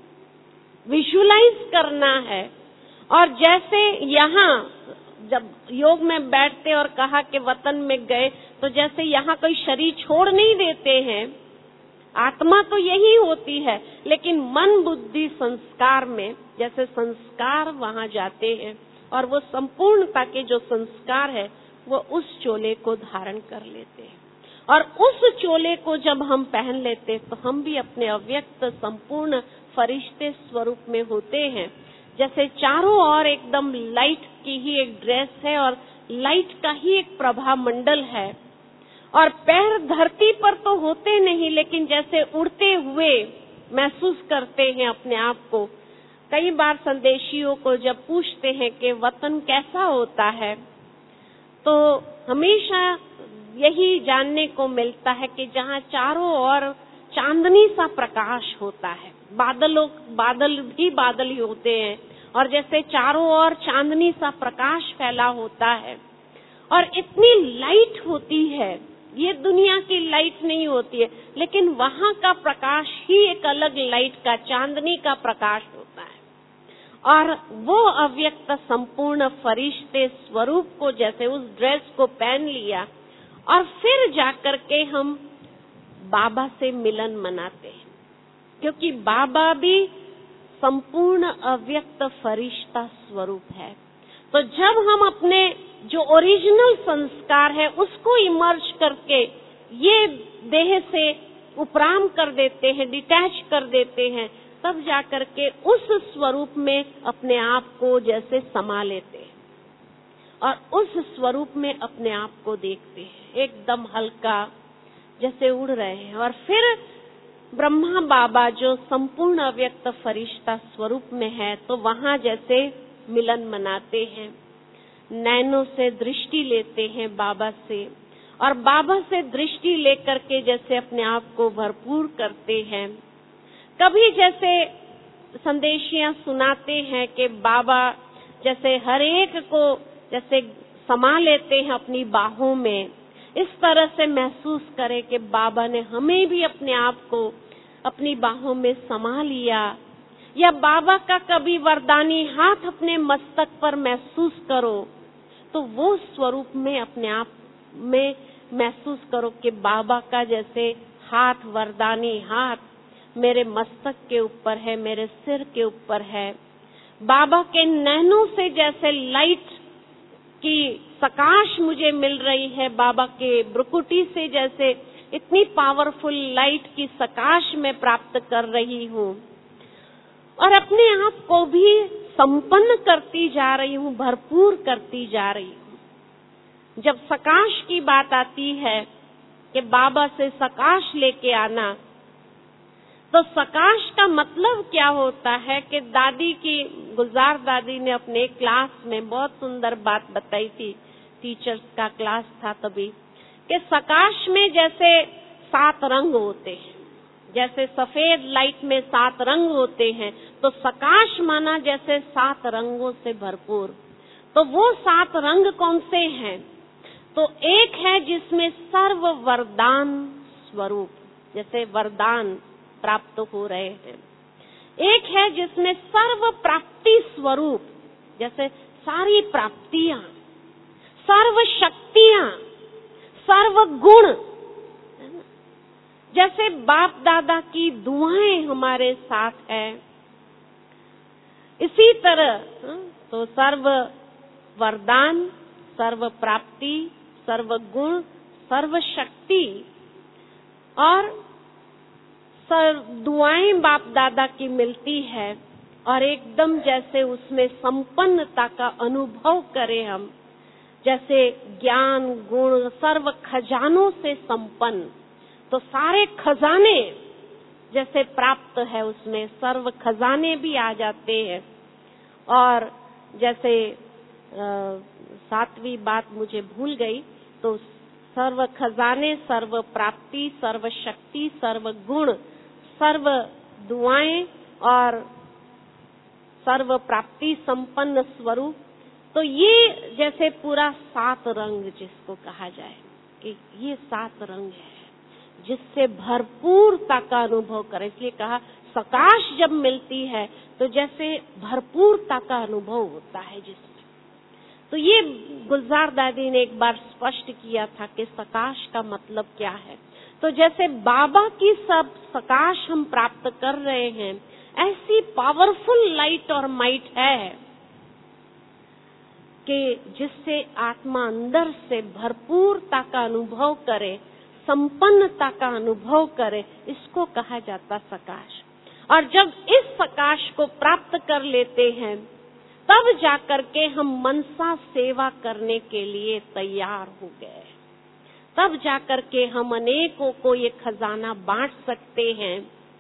विजुलाइज करना है। और जैसे यहाँ जब योग में बैठते और कहा कि वतन में गए, तो जैसे यहाँ कोई शरीर छोड़ नहीं देते हैं, आत्मा तो यही होती है, लेकिन मन बुद्धि संस्कार में जैसे संस्कार वहां जाते हैं और वो संपूर्णता के जो संस्कार है वो उस चोले को धारण कर लेते हैं। और उस चोले को जब हम पहन लेते तो हम भी अपने अव्यक्त संपूर्ण फरिश्ते स्वरूप में होते हैं। जैसे चारों ओर एकदम लाइट की ही एक ड्रेस है और लाइट का ही एक प्रभा मंडल है, और पैर धरती पर तो होते नहीं, लेकिन जैसे उड़ते हुए महसूस करते हैं अपने आप को। कई बार संदेशियों को जब पूछते हैं कि वतन कैसा होता है, तो हमेशा यही जानने को मिलता है कि जहाँ चारों ओर चांदनी सा प्रकाश होता है, बादलों बादल भी बादल ही होते हैं, और जैसे चारों ओर चांदनी सा प्रकाश फैला होता है और इतनी लाइट होती है, ये दुनिया की लाइट नहीं होती है, लेकिन वहाँ का प्रकाश ही एक अलग लाइट का, चांदनी का प्रकाश होता है। और वो अव्यक्त संपूर्ण फरिश्ते स्वरूप को जैसे उस ड्रेस को पहन लिया और फिर जाकर के हम बाबा से मिलन मनाते हैं, क्योंकि बाबा भी संपूर्ण अव्यक्त फरिश्ता स्वरूप है। तो जब हम अपने जो ओरिजिनल संस्कार है उसको इमर्ज करके ये देह से उपराम कर देते हैं, डिटैच कर देते हैं, तब जाकर के उस स्वरूप में अपने आप को जैसे समा लेते हैं और उस स्वरूप में अपने आप को देखते हैं, एकदम हल्का जैसे उड़ रहे हैं। और फिर ब्रह्मा बाबा जो संपूर्ण अव्यक्त फरिश्ता स्वरूप में है, तो वहां जैसे मिलन मनाते हैं, नैनों से दृष्टि लेते हैं बाबा से, और बाबा से दृष्टि लेकर के जैसे अपने आप को भरपूर करते हैं। कभी जैसे संदेशियां सुनाते हैं कि बाबा जैसे हर एक को जैसे समा लेते हैं अपनी बाहों में, इस तरह से महसूस करें कि बाबा ने हमें भी अपने आप को अपनी बाहों में समा लिया। या बाबा का कभी वरदानी हाथ अपने मस्तक पर महसूस करो, तो वो स्वरूप में अपने आप में महसूस करो कि बाबा का जैसे हाथ, वरदानी हाथ मेरे मस्तक के ऊपर है, मेरे सिर के ऊपर है। बाबा के नैनों से जैसे लाइट की प्रकाश मुझे मिल रही है, बाबा के ब्रुकुटी से जैसे इतनी पावरफुल लाइट की प्रकाश मैं प्राप्त कर रही हूँ और अपने आप को भी संपन्न करती जा रही हूँ, भरपूर करती जा रही हूँ। जब प्रकाश की बात आती है कि बाबा से प्रकाश लेके आना, तो प्रकाश का मतलब क्या होता है कि दादी की, गुलजार दादी ने अपने क्लास में बहुत सुंदर बात बताई थी, टीचर्स का क्लास था तभी, कि प्रकाश में जैसे सात रंग होते हैं, जैसे सफेद लाइट में सात रंग होते हैं, तो प्रकाश माना जैसे सात रंगों से भरपूर। तो वो सात रंग कौन से हैं? तो एक है जिसमें सर्व वरदान स्वरूप, जैसे वरदान प्राप्त हो रहे हैं। एक है जिसमें सर्व प्राप्ति स्वरूप, जैसे सारी प्राप्तियां, सर्व शक्तियां, सर्व गुण, जैसे बाप दादा की दुआएं हमारे साथ है, इसी तरह तो सर्व वरदान, सर्व प्राप्ति, सर्व गुण, सर्व शक्ति और सर्व दुआएं बाप दादा की मिलती है, और एकदम जैसे उसमें संपन्नता का अनुभव करें हम, जैसे ज्ञान गुण सर्व खजानों से संपन्न। तो सारे खजाने जैसे प्राप्त है, उसमें सर्व खजाने भी आ जाते हैं। और जैसे सातवीं बात मुझे भूल गई, तो सर्व खजाने, सर्व प्राप्ति, सर्व शक्ति, सर्व गुण, सर्व दुआएं और सर्व प्राप्ति संपन्न स्वरूप। तो ये जैसे पूरा सात रंग जिसको कहा जाए कि ये सात रंग है जिससे भरपूरता का अनुभव करें। इसलिए कहा प्रकाश जब मिलती है तो जैसे भरपूरता का अनुभव होता है जिसमें। तो ये गुलजार दादी ने एक बार स्पष्ट किया था कि प्रकाश का मतलब क्या है। तो जैसे बाबा की सब प्रकाश हम प्राप्त कर रहे हैं, ऐसी पावरफुल लाइट और माइट है कि जिससे आत्मा अंदर से भरपूरता का अनुभव करे, संपन्नता का अनुभव करे, इसको कहा जाता प्रकाश। और जब इस प्रकाश को प्राप्त कर लेते हैं, तब जाकर के हम मनसा सेवा करने के लिए तैयार हो गए। तब जाकर के हम अनेकों को ये खजाना बांट सकते हैं,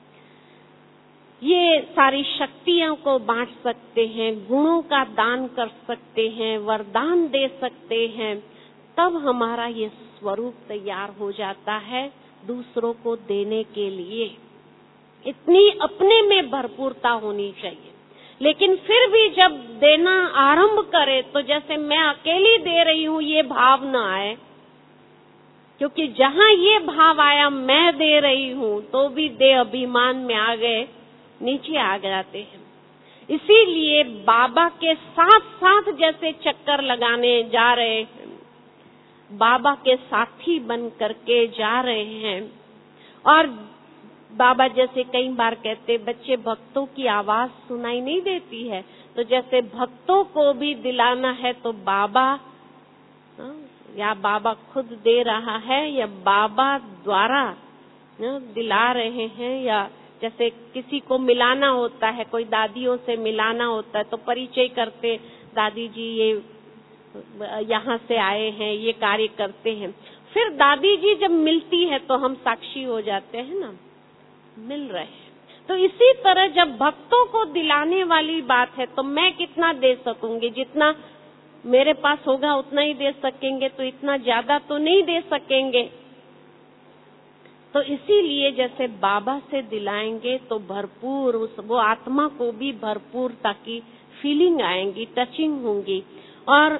ये सारी शक्तियों को बांट सकते हैं, गुणों का दान कर सकते हैं, वरदान दे सकते हैं। तब हमारा ये स्वरूप तैयार हो जाता है दूसरों को देने के लिए। इतनी अपने में भरपूरता होनी चाहिए। लेकिन फिर भी जब देना आरंभ करे तो जैसे मैं अकेली दे रही हूँ ये भाव न आए, क्योंकि जहाँ ये भाव आया मैं दे रही हूँ तो भी दे अभिमान में आ गए, नीचे आ जाते हैं। इसीलिए बाबा के साथ साथ जैसे चक्कर लगाने जा रहे हैं, बाबा के साथी बन करके जा रहे हैं, और बाबा जैसे कई बार कहते, बच्चे भक्तों की आवाज सुनाई नहीं देती है, तो जैसे भक्तों को भी दिलाना है तो बाबा, या बाबा खुद दे रहा है या बाबा द्वारा दिला रहे हैं, या जैसे किसी को मिलाना होता है, कोई दादियों से मिलाना होता है तो परिचय करते, दादी जी ये यहाँ से आए हैं, ये कार्य करते हैं। फिर दादी जी जब मिलती है तो हम साक्षी हो जाते हैं ना, मिल रहे हैं। तो इसी तरह जब भक्तों को दिलाने वाली बात है तो मैं कितना दे सकूंगी, जितना मेरे पास होगा उतना ही दे सकेंगे, तो इतना ज्यादा तो नहीं दे सकेंगे। तो इसीलिए जैसे बाबा से दिलाएंगे तो भरपूर उस वो आत्मा को भी भरपूरता की फीलिंग आएंगी, टचिंग होंगी, और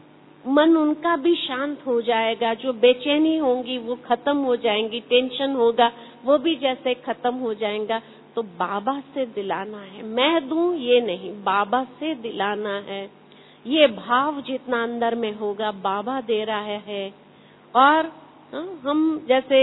मन उनका भी शांत हो जाएगा। जो बेचैनी होंगी वो खत्म हो जाएंगी, टेंशन होगा वो भी जैसे खत्म हो जाएगा। तो बाबा से दिलाना है, मैं दूं ये नहीं, बाबा से दिलाना है। ये भाव जितना अंदर में होगा बाबा दे रहा है। और हम जैसे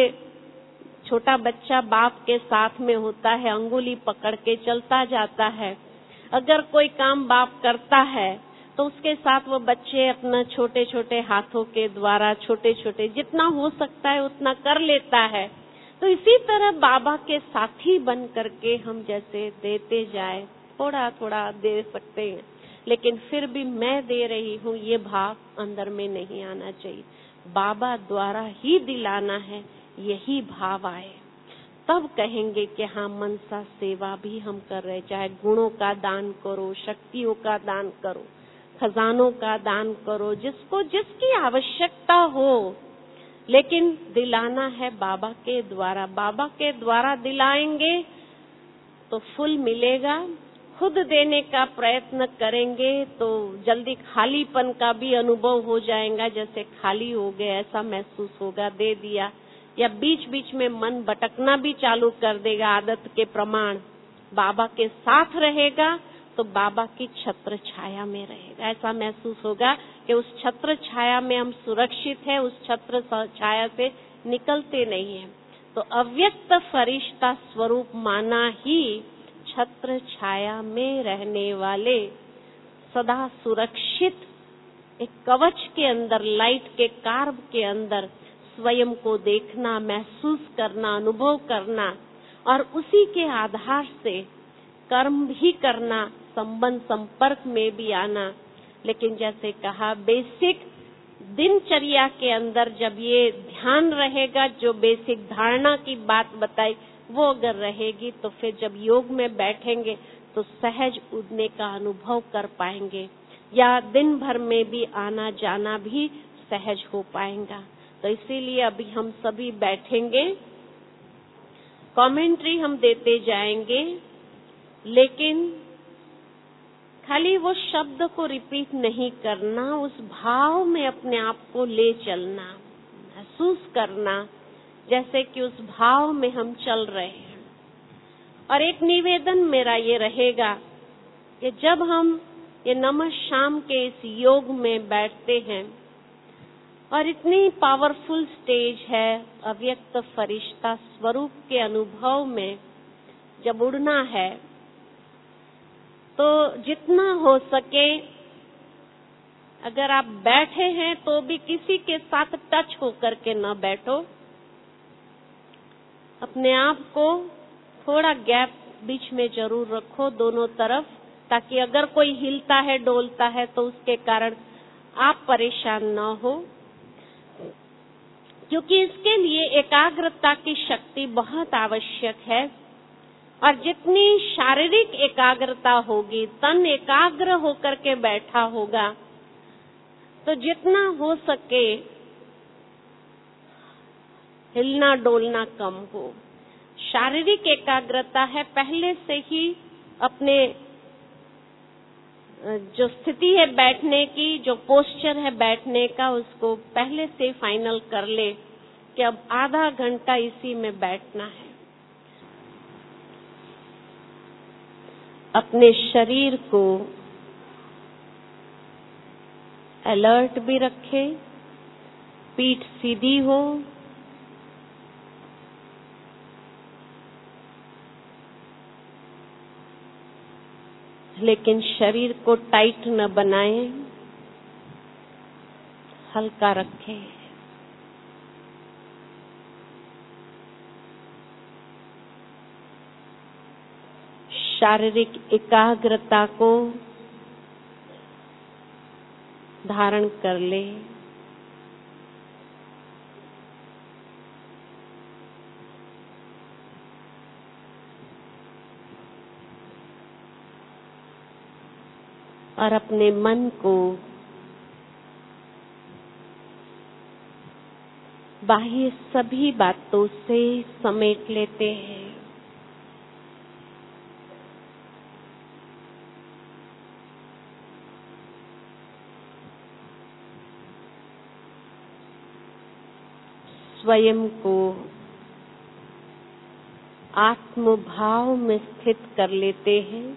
छोटा बच्चा बाप के साथ में होता है, अंगुली पकड़ के चलता जाता है। अगर कोई काम बाप करता है तो उसके साथ वो बच्चे अपना छोटे छोटे हाथों के द्वारा छोटे छोटे जितना हो सकता है उतना कर लेता है। तो इसी तरह बाबा के साथी बन करके हम जैसे देते जाए, थोड़ा थोड़ा दे सकते हैं, लेकिन फिर भी मैं दे रही हूँ ये भाव अंदर में नहीं आना चाहिए। बाबा द्वारा ही दिलाना है, यही भाव आए तब कहेंगे कि हाँ मनसा सेवा भी हम कर रहे। चाहे गुणों का दान करो, शक्तियों का दान करो, खजानों का दान करो, जिसको जिसकी आवश्यकता हो, लेकिन दिलाना है बाबा के द्वारा। बाबा के द्वारा दिलाएंगे तो फुल मिलेगा। खुद देने का प्रयत्न करेंगे तो जल्दी खालीपन का भी अनुभव हो जाएगा, जैसे खाली हो गए ऐसा महसूस होगा, दे दिया। या बीच बीच में मन भटकना भी चालू कर देगा आदत के प्रमाण। बाबा के साथ रहेगा तो बाबा की छत्र छाया में रहेगा, ऐसा महसूस होगा कि उस छत्र छाया में हम सुरक्षित हैं, उस छत्र छाया से निकलते नहीं हैं। तो अव्यक्त फरिश्ता स्वरूप माना ही छत्र छाया में रहने वाले, सदा सुरक्षित एक कवच के अंदर, लाइट के कार्ब के अंदर स्वयं को देखना, महसूस करना, अनुभव करना, और उसी के आधार से कर्म भी करना, संबंध संपर्क में भी आना। लेकिन जैसे कहा बेसिक दिनचर्या के अंदर जब ये ध्यान रहेगा, जो बेसिक धारणा की बात बताई वो अगर रहेगी, तो फिर जब योग में बैठेंगे तो सहज उड़ने का अनुभव कर पाएंगे, या दिन भर में भी आना जाना भी सहज हो पाएगा। तो इसीलिए अभी हम सभी बैठेंगे, कमेंट्री हम देते जाएंगे, लेकिन खाली वो शब्द को रिपीट नहीं करना, उस भाव में अपने आप को ले चलना, महसूस करना जैसे कि उस भाव में हम चल रहे हैं। और एक निवेदन मेरा ये रहेगा कि जब हम ये नमः शाम के इस योग में बैठते हैं और इतनी पावरफुल स्टेज है अव्यक्त फरिश्ता स्वरूप के अनुभव में जब उड़ना है, तो जितना हो सके अगर आप बैठे हैं तो भी किसी के साथ टच होकर के न बैठो, अपने आप को थोड़ा गैप बीच में जरूर रखो दोनों तरफ, ताकि अगर कोई हिलता है डोलता है तो उसके कारण आप परेशान न हो, क्योंकि इसके लिए एकाग्रता की शक्ति बहुत आवश्यक है। और जितनी शारीरिक एकाग्रता होगी, तन एकाग्र होकर के बैठा होगा, तो जितना हो सके हिलना डोलना कम हो। शारीरिक एकाग्रता है, पहले से ही अपने जो स्थिति है बैठने की, जो पोस्चर है बैठने का, उसको पहले से फाइनल कर ले कि अब आधा घंटा इसी में बैठना है। अपने शरीर को अलर्ट भी रखें, पीठ सीधी हो, लेकिन शरीर को टाइट न बनाएं, हल्का रखें। शारीरिक एकाग्रता को धारण कर ले। और अपने मन को बाह्य सभी बातों से समेट लेते हैं। स्वयं को आत्मभाव में स्थित कर लेते हैं।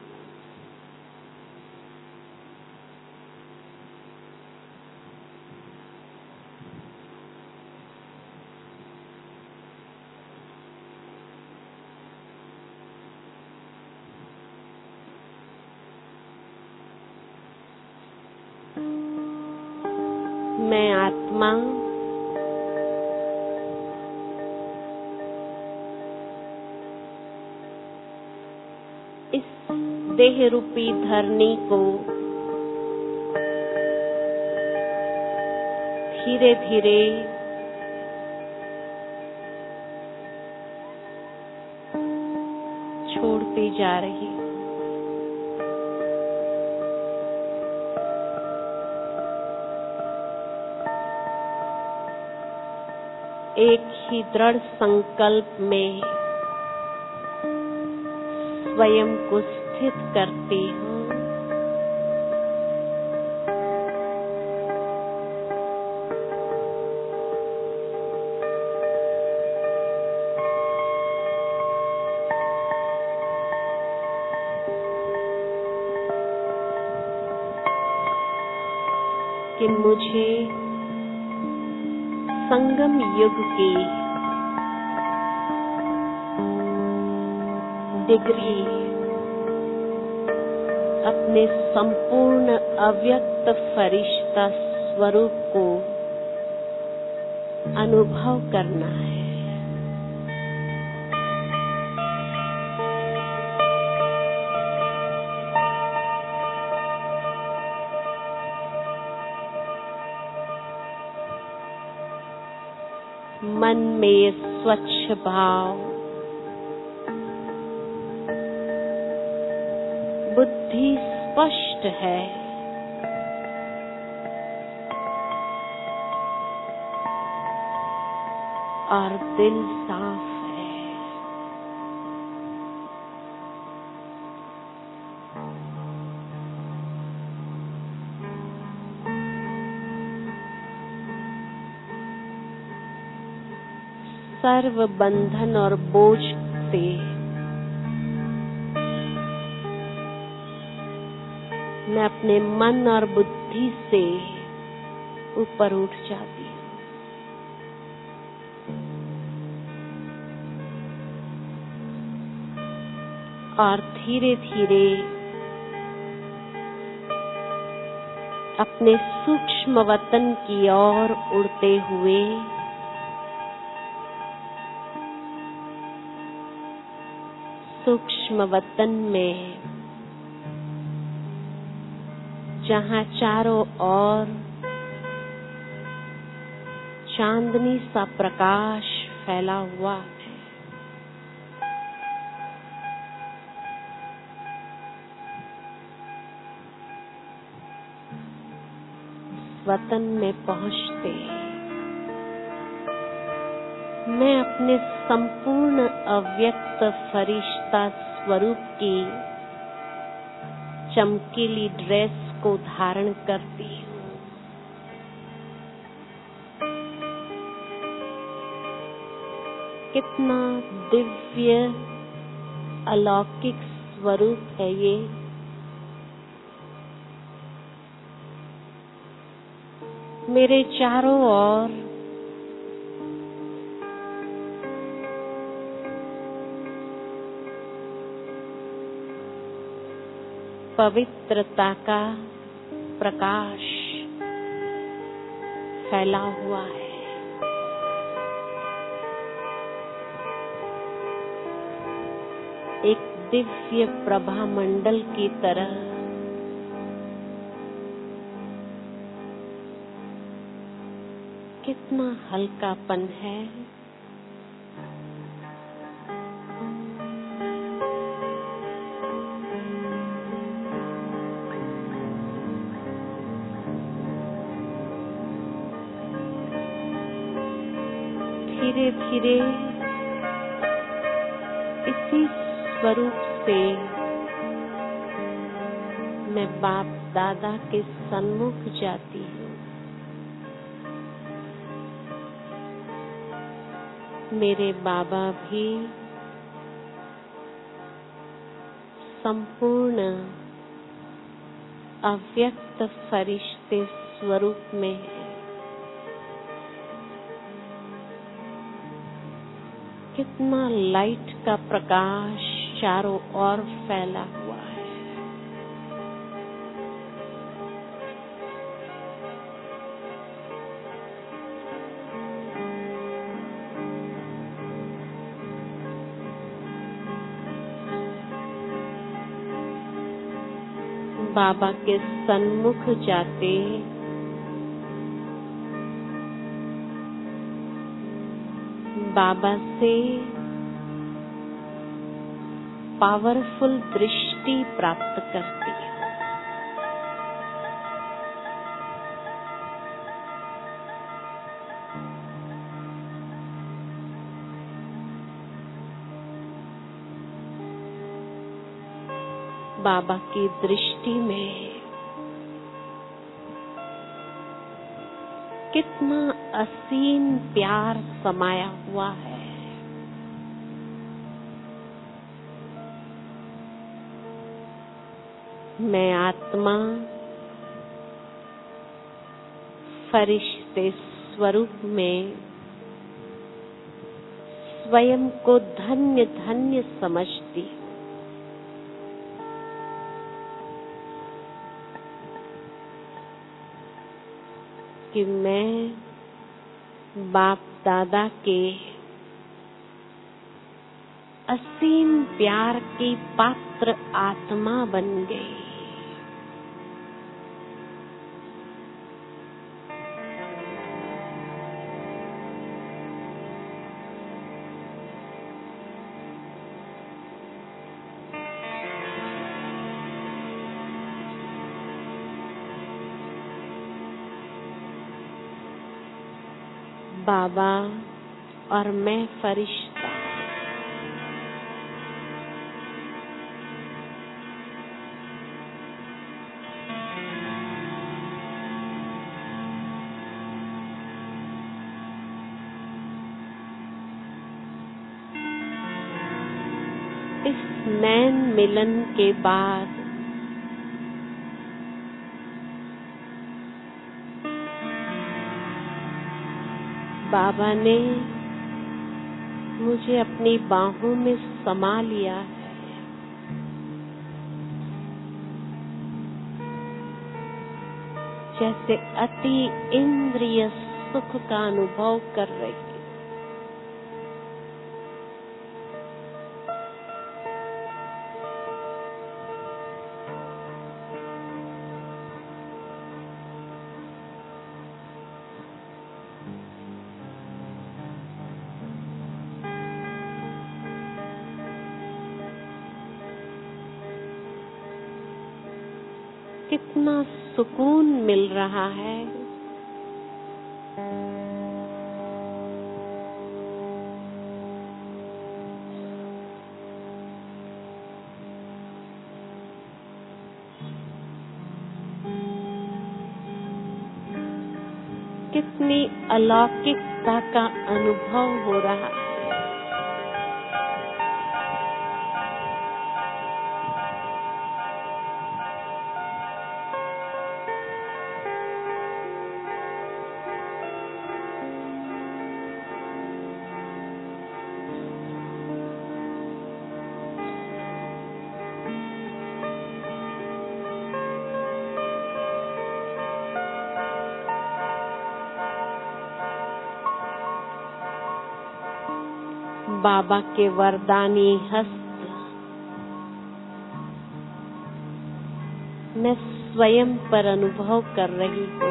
मैं आत्मा इस देह रूपी धरनी को धीरे धीरे छोड़ती जा रही हूँ। एक ही दृढ़ संकल्प में स्वयं को स्थित करती हूँ। कि मुझे संगम युग की डिग्री अपने संपूर्ण अव्यक्त फरिश्ता स्वरूप को अनुभव करना है। मन में स्वच्छ भाव, बुद्धि स्पष्ट है, और दिल साफ है। सर्व बंधन और बोझ से मैं अपने मन और बुद्धि से ऊपर उठ जाती हूँ। और धीरे धीरे अपने सूक्ष्म वतन की ओर उड़ते हुए सूक्ष्म वतन में, जहाँ चारों ओर चांदनी सा प्रकाश फैला हुआ है, वतन में पहुँचते मैं अपने संपूर्ण अव्यक्त फरिश्ता स्वरूप की चमकीली ड्रेस को धारण करती हूँ। कितना दिव्य अलौकिक स्वरूप है ये। मेरे चारों ओर पवित्रता का प्रकाश फैला हुआ है। एक दिव्य प्रभा मंडल की तरह कितना हल्कापन है। धीरे धीरे इसी स्वरूप से मैं बाप दादा के सन्मुख जाती हूँ। मेरे बाबा भी संपूर्ण अव्यक्त फरिश्ते स्वरूप में है। कितना लाइट का प्रकाश चारों ओर फैला हुआ है। बाबा के सन्मुख जाते बाबा से पावरफुल दृष्टि प्राप्त करती है। बाबा की दृष्टि में कितना असीम प्यार समाया हुआ है। मैं आत्मा फरिश्ते स्वरूप में स्वयं को धन्य धन्य समझती हूँ कि मैं बाप दादा के असीम प्यार की पात्र आत्मा बन गई। बाबा और मैं फरिश्ता इस नैन मिलन के बाद बाबा ने मुझे अपनी बाहों में समा लिया है। जैसे अति इंद्रिय सुख का अनुभव कर रही हूँ। कितना सुकून मिल रहा है। कितनी अलौकिकता का अनुभव हो रहा है। बाबा के वरदानी हस्त मैं स्वयं पर अनुभव कर रही हूँ।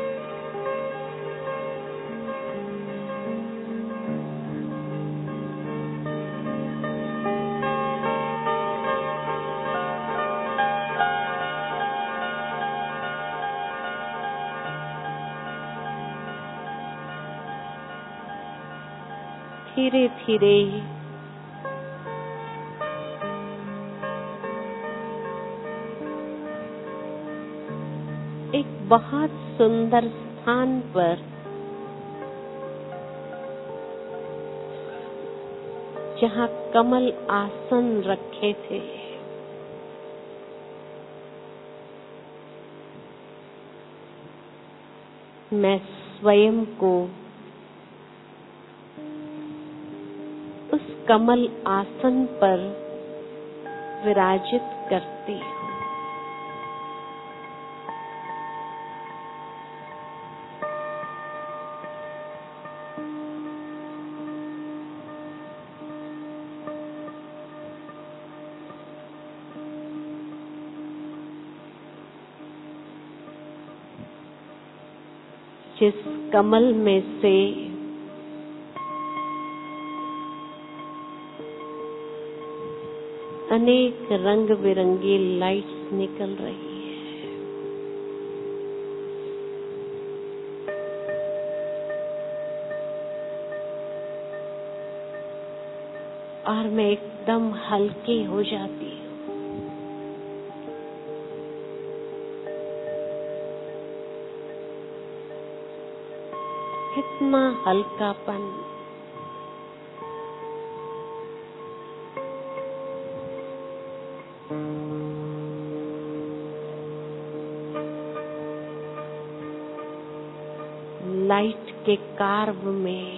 धीरे धीरे एक बहुत सुंदर स्थान पर जहाँ कमल आसन रखे थे, मैं स्वयं को उस कमल आसन पर विराजित करती हूँ। जिस कमल में से अनेक रंग बिरंगी लाइट्स निकल रही है और मैं एकदम हल्की हो जाती हूँ। कितना हल्कापन, लाइट के कार्व में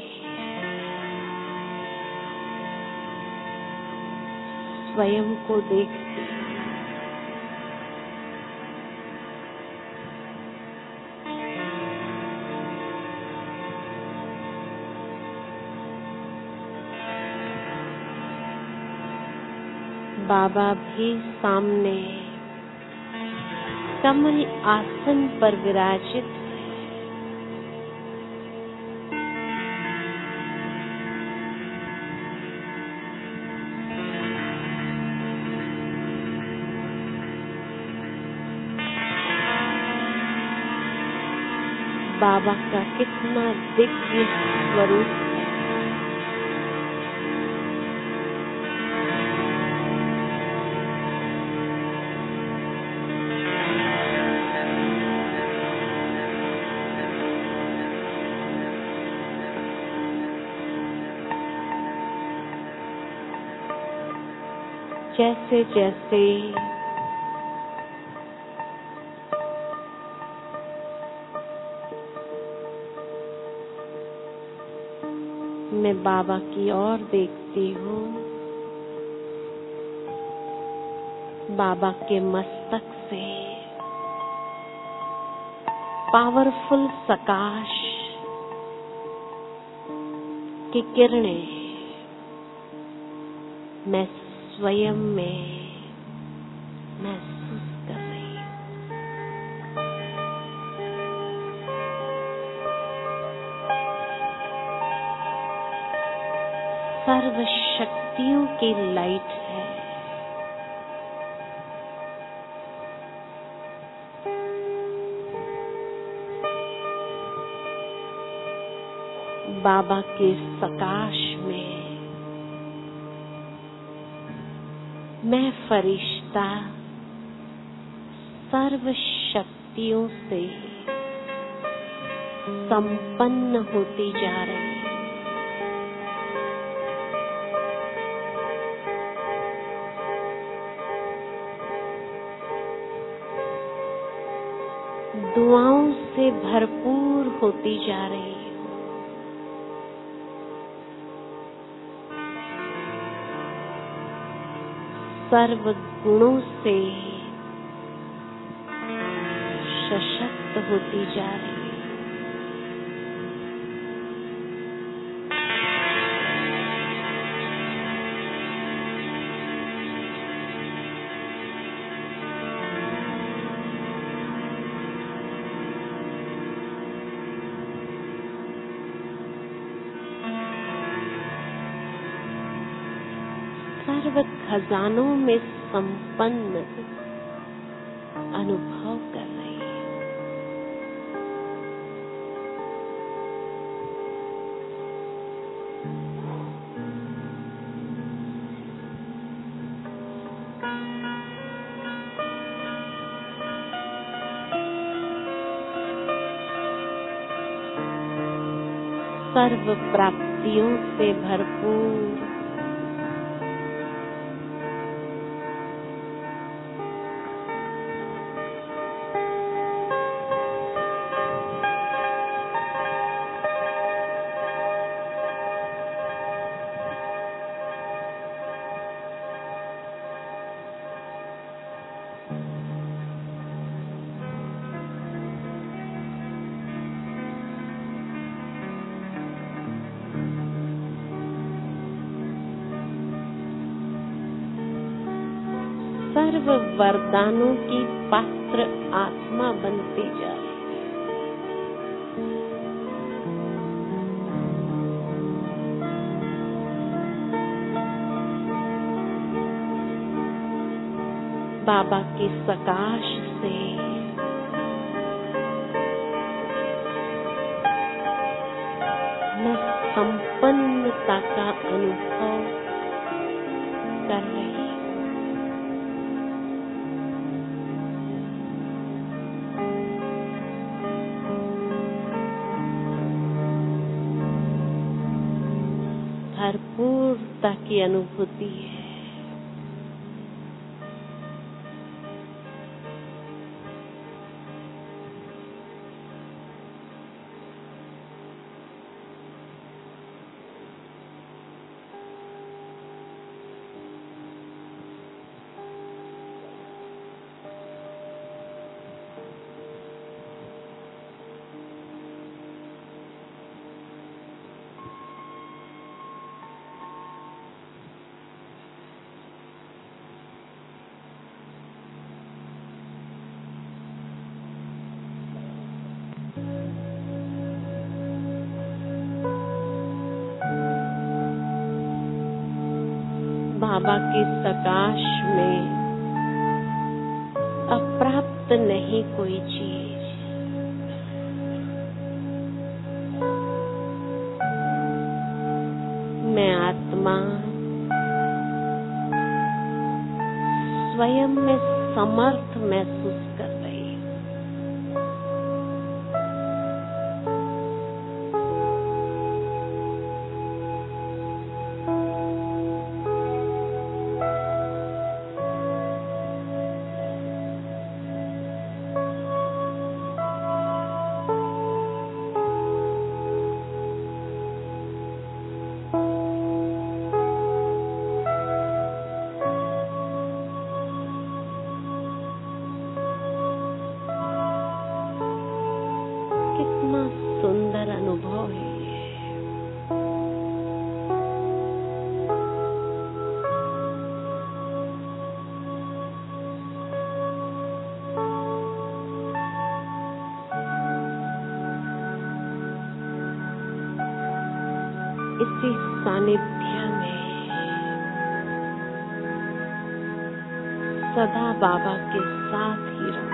स्वयं को देखती हूँ। बाबा भी सामने कमल आसन पर विराजित है। बाबा का कितना दिव्य स्वरूप है। जैसे जैसे मैं बाबा की ओर देखती हूँ, बाबा के मस्तक से पावरफुल प्रकाश की किरणें मैं स्वयं में महसूस कर रही हूँ। सर्व शक्तियों की लाइट है। बाबा के प्रकाश में मैं फरिश्ता सर्व शक्तियों से संपन्न होती जा रही हूँ। दुआओं से भरपूर होती जा रही हूँ। सर्व गुणों से सशक्त होती जा रही है। सर्व खजानों में संपन्न अनुभव कर रही है। सर्व प्राप्तियों से भरपूर सर्व वरदानों की पात्र आत्मा बनती जा रही है। बाबा की सकाश से मैं संपन्नता का अनुभव कर रही हूँ। भरपूरता की अनुभूति है। बाबा की सकाश में अप्राप्त नहीं कोई चीज। मैं आत्मा स्वयं में समर्थ महसूस कर रही हूँ। कितना सुंदर अनुभव है ये। इसी सानिध्य में सदा बाबा के साथ ही रहूं।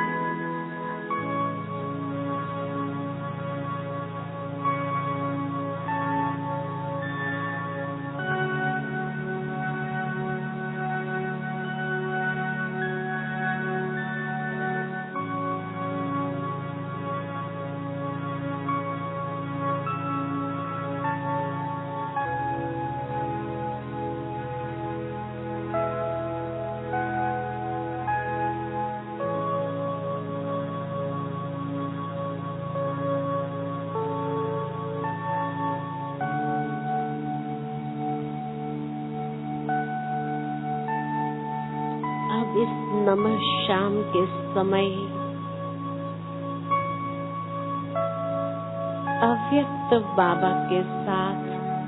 इस नमः शाम के समय अव्यक्त बाबा के साथ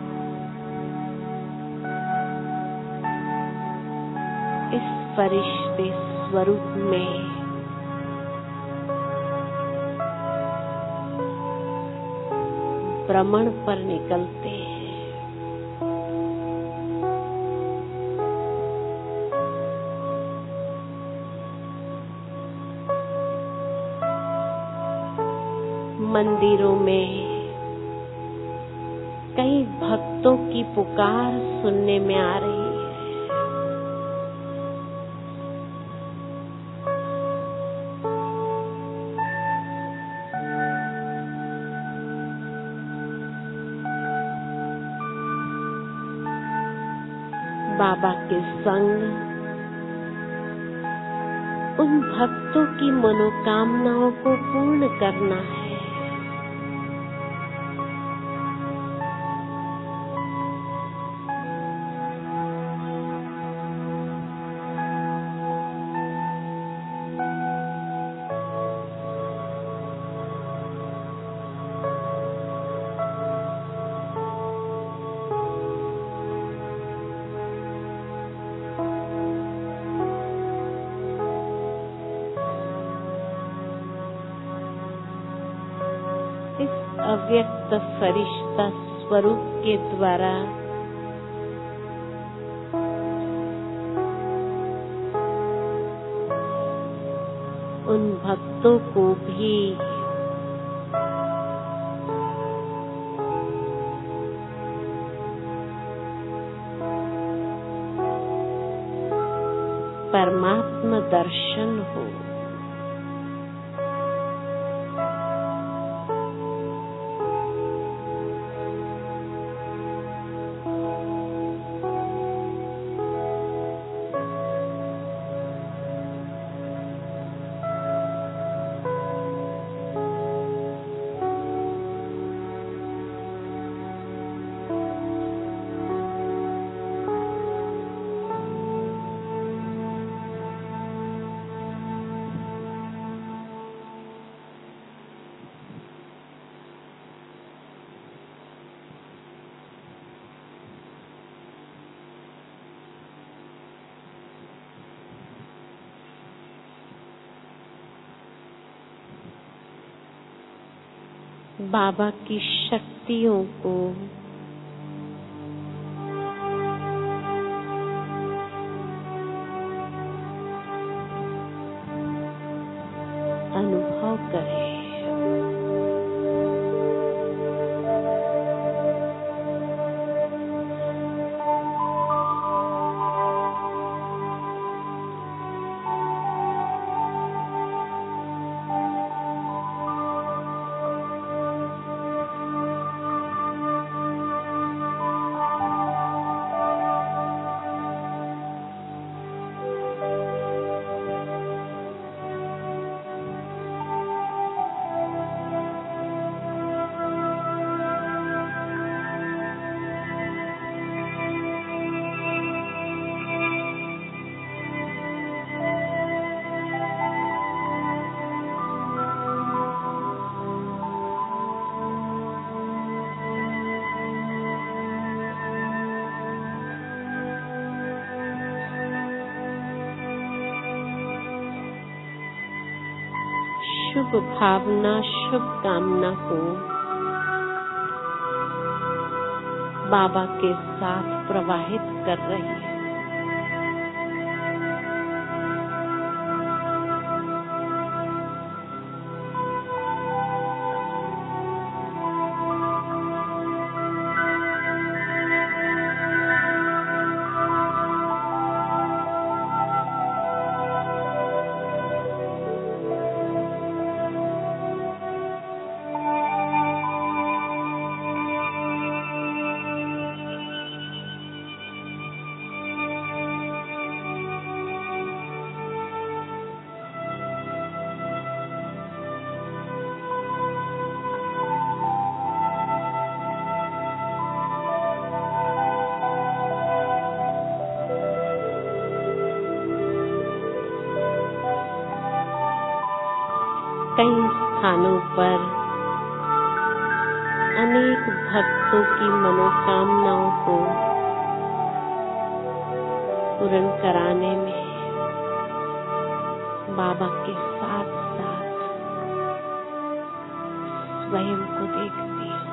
इस फरिश्ते स्वरूप में भ्रमण पर निकलते हैं। मंदिरों में कई भक्तों की पुकार सुनने में आ रही है। बाबा के संग उन भक्तों की मनोकामनाओं को पूर्ण करना है। अव्यक्त फरिश्ता स्वरूप के द्वारा उन भक्तों को भी परमात्मा दर्शन हो। बाबा की शक्तियों को अनुभव करें। शुभ भावना, शुभ कामना को बाबा के साथ प्रवाहित कर रही है। कई स्थानों पर अनेक भक्तों की मनोकामनाओं को पूर्ण कराने में बाबा के साथ साथ स्वयं को देखती हूँ।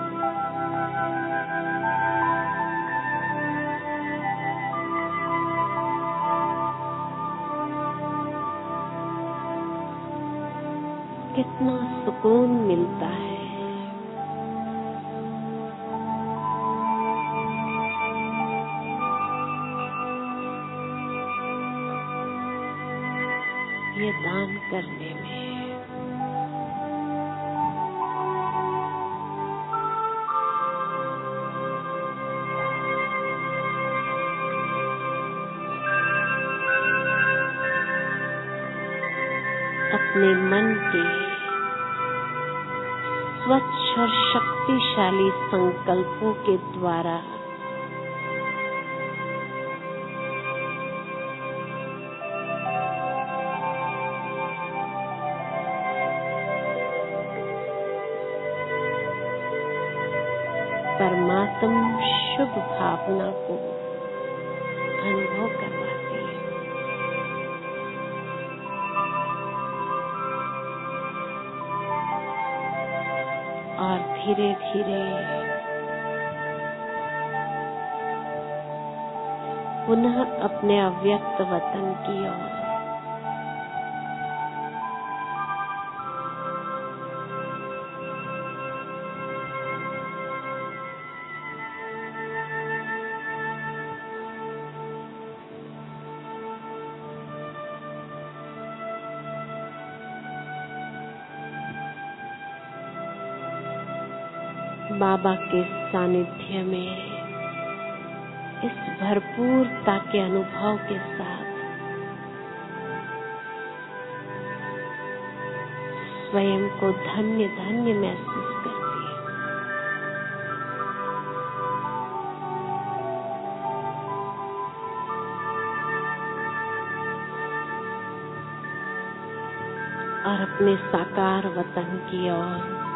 कितना सुकून मिलता है। ये दान करने में। अपने मन के स्वच्छ और शक्तिशाली संकल्पों के द्वारा परमात्मा शुभ भावना को अनुभव करवाती है। और धीरे धीरे पुनः अपने अव्यक्त वतन की ओर बाबा के सानिध्य में इस भरपूरता के अनुभव के साथ स्वयं को धन्य धन्य महसूस करती है। और अपने साकार वतन की ओर